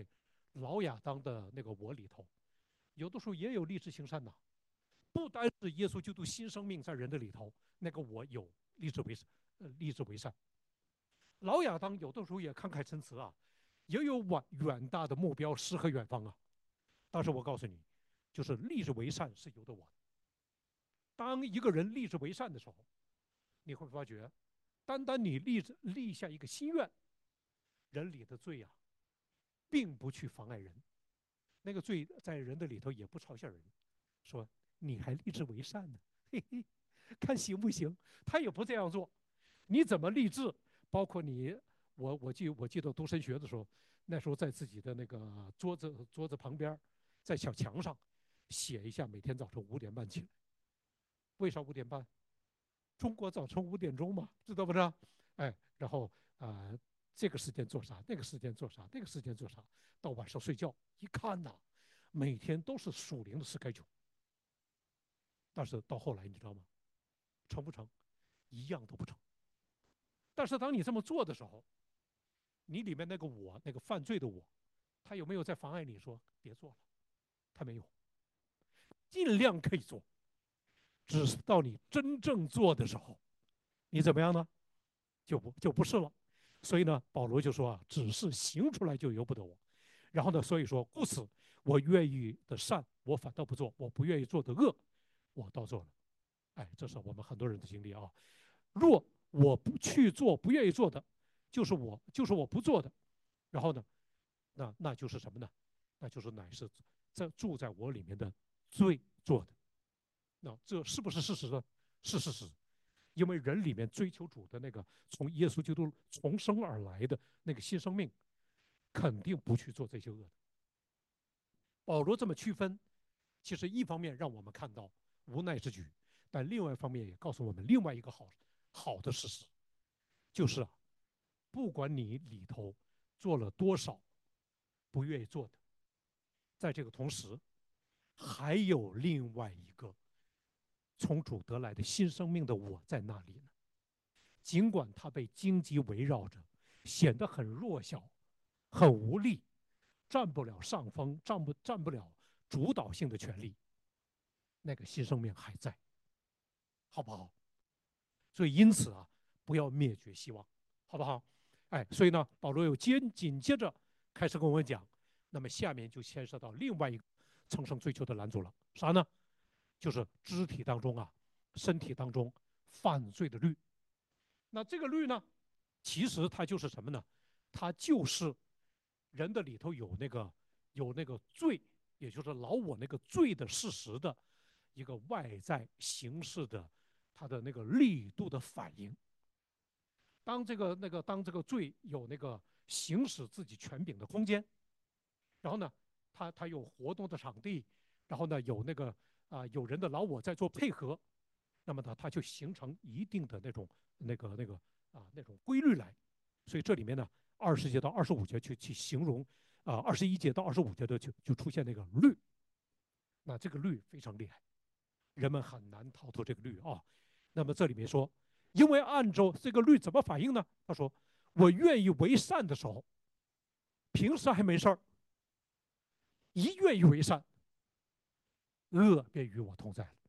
老亚当的那个我里头，有的时候也有立志行善呐。不单是耶稣基督新生命在人的里头，那个我有立志为呃立志为善。老亚当有的时候也慷慨陈词啊，也有远远大的目标，诗和远方啊。但是我告诉你，就是立志为善是由得我的。当一个人立志为善的时候，你会发觉，单单你立志立下一个心愿，人里的罪啊，并不去妨碍人。那个罪在人的里头也不嘲笑人，说你还立志为善呢，嘿嘿，看行不行？他也不这样做。你怎么立志？包括你，我我记我记得读神学的时候，那时候在自己的那个桌子桌子旁边，在小墙上写一下，每天早晨五点半起来。为啥五点半？中国早晨五点钟嘛，知道不知道？哎，然后啊、呃，这个时间做啥？那个时间做啥？那个时间做啥？到晚上睡觉一看呐，每天都是属灵的十开九。但是到后来你知道吗？成不成？一样都不成。但是当你这么做的时候，你里面那个我，那个犯罪的我，他有没有在妨碍你说别做了？他没有，尽量可以做，只是到你真正做的时候，你怎么样呢？就不就不是了。所以呢，保罗就说啊，只是行出来就由不得我。然后呢，所以说，故此我愿意的善，我反倒不做；我不愿意做的恶，我倒做了。哎，这是我们很多人的经历啊。若我不去做不愿意做的，就是我就是我不做的。然后呢，那那就是什么呢？那就是乃是在住在我里面的罪做的。那这是不是事实呢？是事实。因为人里面追求主的那个从耶稣基督重生而来的那个新生命，肯定不去做这些恶的。保罗这么区分，其实一方面让我们看到无奈之举，但另外一方面也告诉我们另外一个好好的事实，就是啊，不管你里头做了多少不愿意做的，在这个同时，还有另外一个从主得来的新生命的我在那里呢。尽管他被荆棘围绕着，显得很弱小、很无力，占不了上风，占不占不了主导性的权利，那个新生命还在，好不好？所以因此啊，不要灭绝希望，好不好？哎，所以呢，保罗又接紧接着开始跟我们讲，那么下面就牵涉到另外一个层生追求的拦阻了，啥呢？就是肢体当中啊，身体当中犯罪的律。那这个律呢，其实它就是什么呢？它就是人的里头有那个有那个罪，也就是老我那个罪的事实的一个外在形式的它的那个力度的反应。当这个那个当这个罪有那个行使自己权柄的空间，然后呢，它它有活动的场地，然后呢有那个啊、呃、有人的老我在做配合，那么呢它就形成一定的那种那个那个啊、呃、那种规律来。所以这里面呢，二十节到二十五节去去形容啊，二十一节到二十五节的就就出现那个律，那这个律非常厉害，人们很难逃脱这个律啊。那么这里面说，因为按照这个律怎么反应呢？他说，我愿意为善的时候，平时还没事儿，一愿意为善，恶便与我同在了。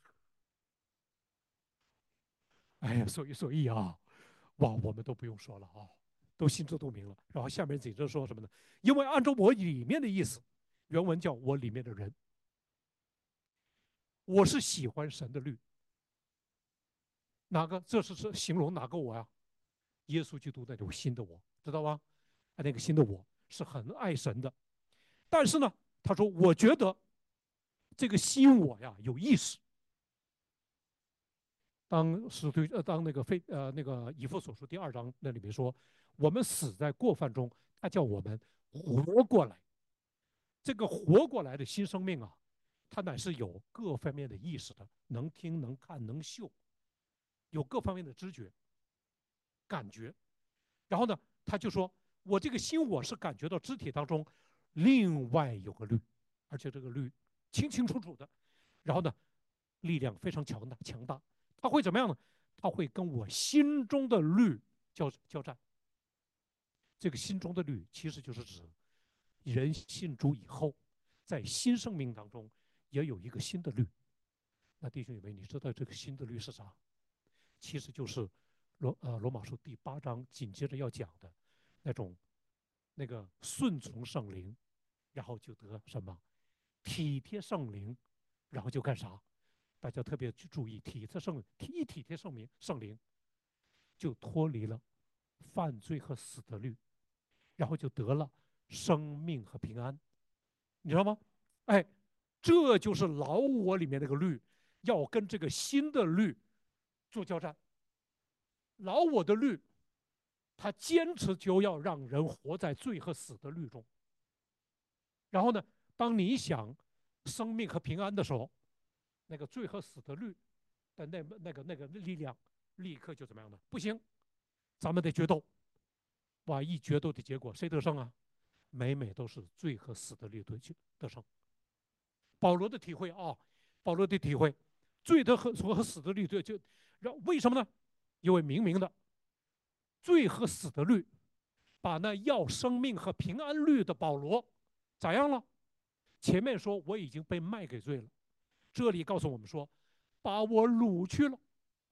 哎呀，所以所以啊，哇，我们都不用说了啊，都心知肚明了。然后下面紧着说什么呢？因为按照我里面的意思，原文叫我里面的人，我是喜欢神的律。哪个？这是是形容哪个我呀？耶稣基督那种新的我，知道吧？那个新的我是很爱神的，但是呢，他说我觉得这个新我呀有意识。当使徒呃，当那个非呃那个以弗所书第二章那里面说，我们死在过犯中，他叫我们活过来。这个活过来的新生命啊，它乃是有各方面的意识的，能听、能看、能嗅，有各方面的知觉、感觉。然后呢，他就说我这个新我是感觉到肢体当中另外有个律，而且这个律清清楚楚的。然后呢，力量非常强大，强大。他会怎么样呢？他会跟我心中的律交交战。这个心中的律其实就是指人信主以后，在新生命当中也有一个新的律。那弟兄姊妹，你知道这个新的律是啥？其实就是罗呃罗马书第八章紧接着要讲的那种那个顺从圣灵，然后就得什么体贴圣灵，然后就干啥？大家特别去注意，体贴圣体一体贴圣灵，圣灵就脱离了犯罪和死的律，然后就得了生命和平安，你知道吗？哎，这就是老我里面那个律，要跟这个新的律做交战。老我的律，他坚持就要让人活在罪和死的律中。然后呢，当你想生命和平安的时候，那个罪和死的律的那那个那个力量，立刻就怎么样呢？不行，咱们得决斗。哇，一决斗的结果，谁得胜啊？每每都是罪和死的律得得胜。保罗的体会啊，保罗的体会，罪的和和死的律对就让为什么呢？因为明明的罪和死的律，把那要生命和平安律的保罗咋样了？前面说我已经被卖给罪了，这里告诉我们说，把我掳去了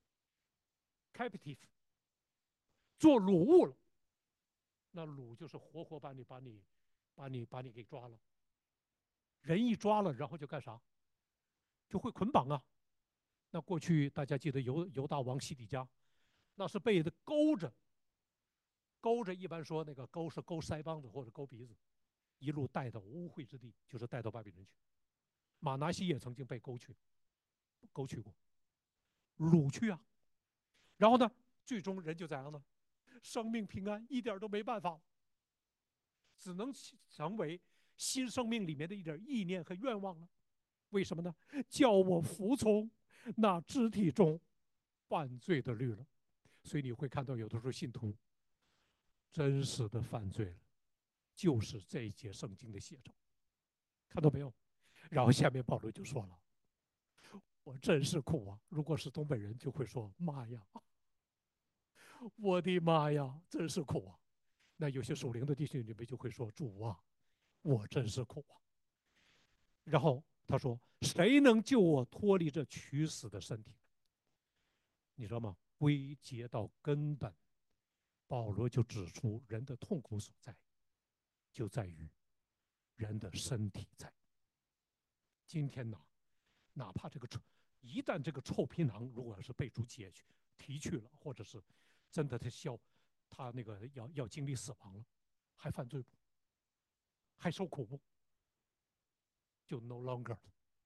，captive，做掳物了。那掳就是活活把你把你把你把你给抓了。人一抓了，然后就干啥？就会捆绑啊。那过去大家记得犹犹大王西底家，那是被勾着，勾着一般说那个勾是勾腮帮子或者勾鼻子，一路带到污秽之地，就是带到巴比伦去。马拿西也曾经被勾去，勾去过，掳去啊。然后呢，最终人就怎样呢？生命平安，一点都没办法，只能成为新生命里面的一点意念和愿望了。为什么呢？叫我服从那肢体中犯罪的律了。所以你会看到有的时候信徒真实的犯罪了，就是这一节圣经的写照，看到没有？然后下面保罗就说了：“我真是苦啊！”如果是东北人，就会说：“妈呀，我的妈呀，真是苦啊！”那有些属灵的弟兄姊妹就会说：“主啊，我真是苦啊！”然后他说：“谁能救我脱离这取死的身体？”你知道吗？归结到根本，保罗就指出人的痛苦所在，就在于人的身体在。今天呢，哪怕这个臭，一旦这个臭皮囊如果是被主解去提去了，或者是真的他消，他那个要要经历死亡了，还犯罪不？还受苦不？就 no longer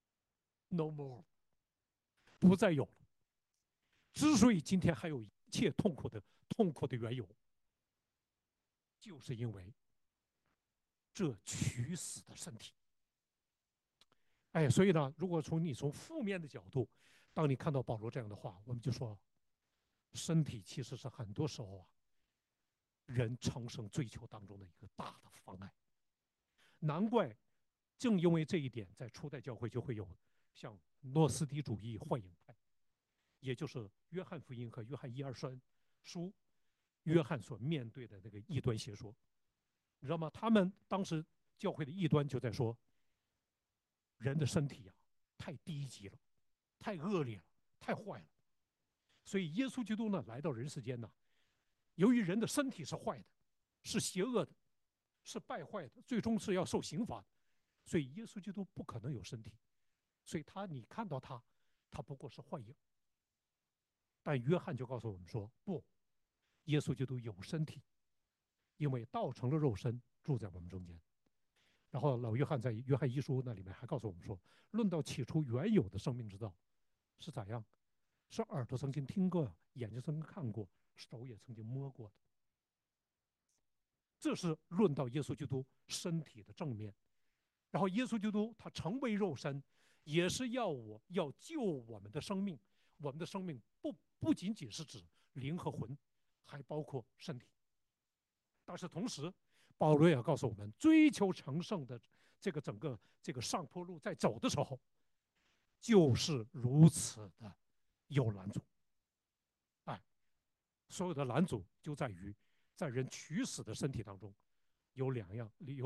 no more， 不再有了。之所以今天还有一切痛苦的痛苦的缘由，就是因为这取死的身体。哎，所以呢，如果从你从负面的角度，当你看到保罗这样的话，我们就说，身体其实是很多时候啊，人成生追求当中的一个大的妨碍。难怪，正因为这一点，在初代教会就会有像诺斯底主义幻影派，也就是约翰福音和约翰一二三书，约翰所面对的那个异端邪说，你知道吗？他们当时教会的异端就在说，人的身体呀、啊、太低级了，太恶劣了，太坏了。所以耶稣基督呢来到人世间呢，由于人的身体是坏的，是邪恶的，是败坏的，最终是要受刑罚的，所以耶稣基督不可能有身体。所以他你看到他，他不过是幻影。但约翰就告诉我们说，不，耶稣基督有身体，因为道成了肉身，住在我们中间。然后老约翰在约翰一书那里面还告诉我们说，论到起初原有的生命之道是咋样？是耳朵曾经听过，眼睛曾经看过，手也曾经摸过的。这是论到耶稣基督身体的正面。然后耶稣基督他成为肉身，也是要我要救我们的生命。我们的生命不不仅仅是指灵和魂，还包括身体。但是同时，保罗也告诉我们，追求成圣的这个整个这个上坡路在走的时候，就是如此的有拦阻。哎，所有的拦阻就在于，在人取死的身体当中，有两样，有两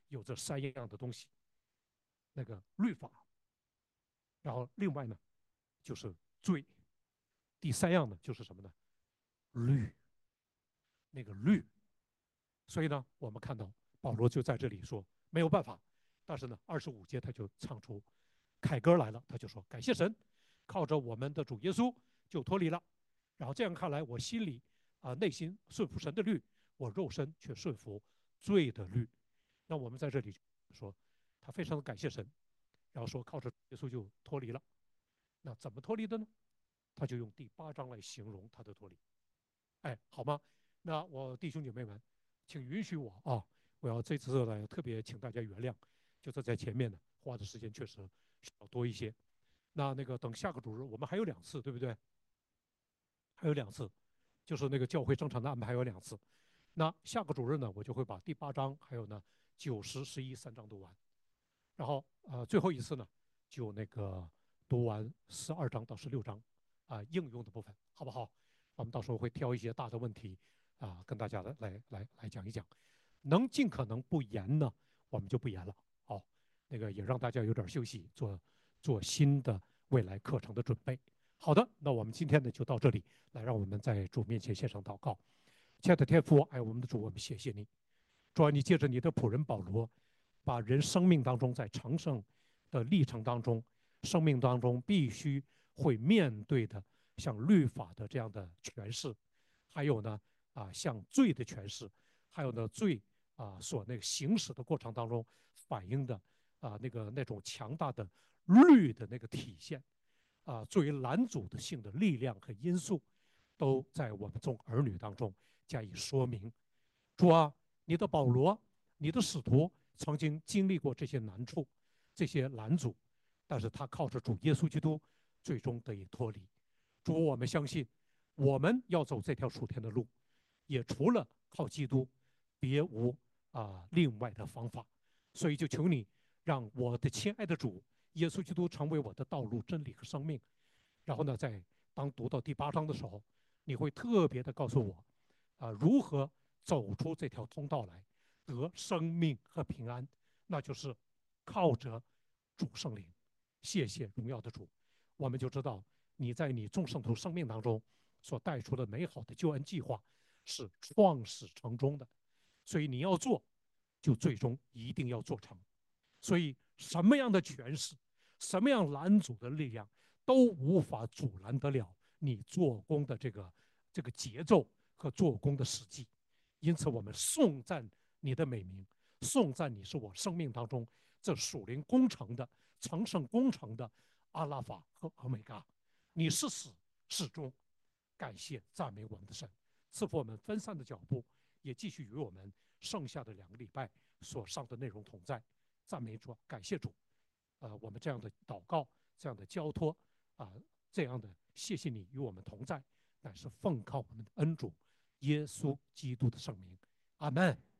有这三样的东西，那个律法，然后另外呢就是罪，第三样呢就是什么呢？律，那个律。所以呢，我们看到保罗就在这里说没有办法，但是呢，二十五节他就唱出凯歌来了，他就说感谢神，靠着我们的主耶稣就脱离了。然后这样看来，我心里啊、呃、内心顺服神的律，我肉身却顺服罪的律。那我们在这里说，他非常的感谢神，然后说靠着耶稣就脱离了。那怎么脱离的呢？他就用第八章来形容他的脱离。哎，好吗？那我弟兄姐妹们，请允许我啊，我要这次呢特别请大家原谅，就是在前面呢花的时间确实要多一些。那那个等下个主日我们还有两次，对不对？还有两次，就是那个教会正常的安排还有两次。那下个主日呢，我就会把第八章还有呢九十、十一三章读完，然后呃最后一次呢就那个读完十二章到十六章啊、呃、应用的部分，好不好？我们到时候会挑一些大的问题啊、呃、跟大家来来来来讲一讲，能尽可能不严呢，我们就不严了。好，那个也让大家有点休息，做做新的未来课程的准备。好的，那我们今天呢就到这里，来让我们在主面前献上祷告。亲爱的天父，爱我们的主，我们谢谢你。主啊，你借着你的仆人保罗，把人生命当中在成圣的历程当中，生命当中必须会面对的，像律法的这样的诠释，还有呢啊像罪的诠释，还有呢罪啊所那个行使的过程当中反映的啊那个那种强大的律的那个体现啊，作为拦阻的性的力量和因素，都在我们众儿女当中加以说明。主啊，你的保罗，你的使徒曾经经历过这些难处，这些拦阻，但是他靠着主耶稣基督，最终得以脱离。主，我们相信，我们要走这条属天的路，也除了靠基督，别无啊另外的方法。所以就求你，让我的亲爱的主耶稣基督成为我的道路、真理和生命。然后呢，在当读到第八章的时候，你会特别的告诉我，啊，如何走出这条通道来，得生命和平安，那就是靠着主圣灵。谢谢荣耀的主，我们就知道你在你众圣徒生命当中所带出的美好的救恩计划是创始成终的，所以你要做，就最终一定要做成。所以什么样的权势，什么样拦阻的力量，都无法阻拦得了你做工的这个这个节奏和做工的时机。因此，我们颂赞你的美名，颂赞你是我生命当中这属灵工程的成圣工程的阿拉法和欧米伽。你是始是终，感谢赞美我们的神，赐福我们分散的脚步，也继续与我们剩下的两个礼拜所上的内容同在。赞美主，感谢主。呃，我们这样的祷告，这样的交托啊、呃，这样的谢谢你与我们同在，乃是奉靠我们的恩主耶稣基督的圣名，阿门。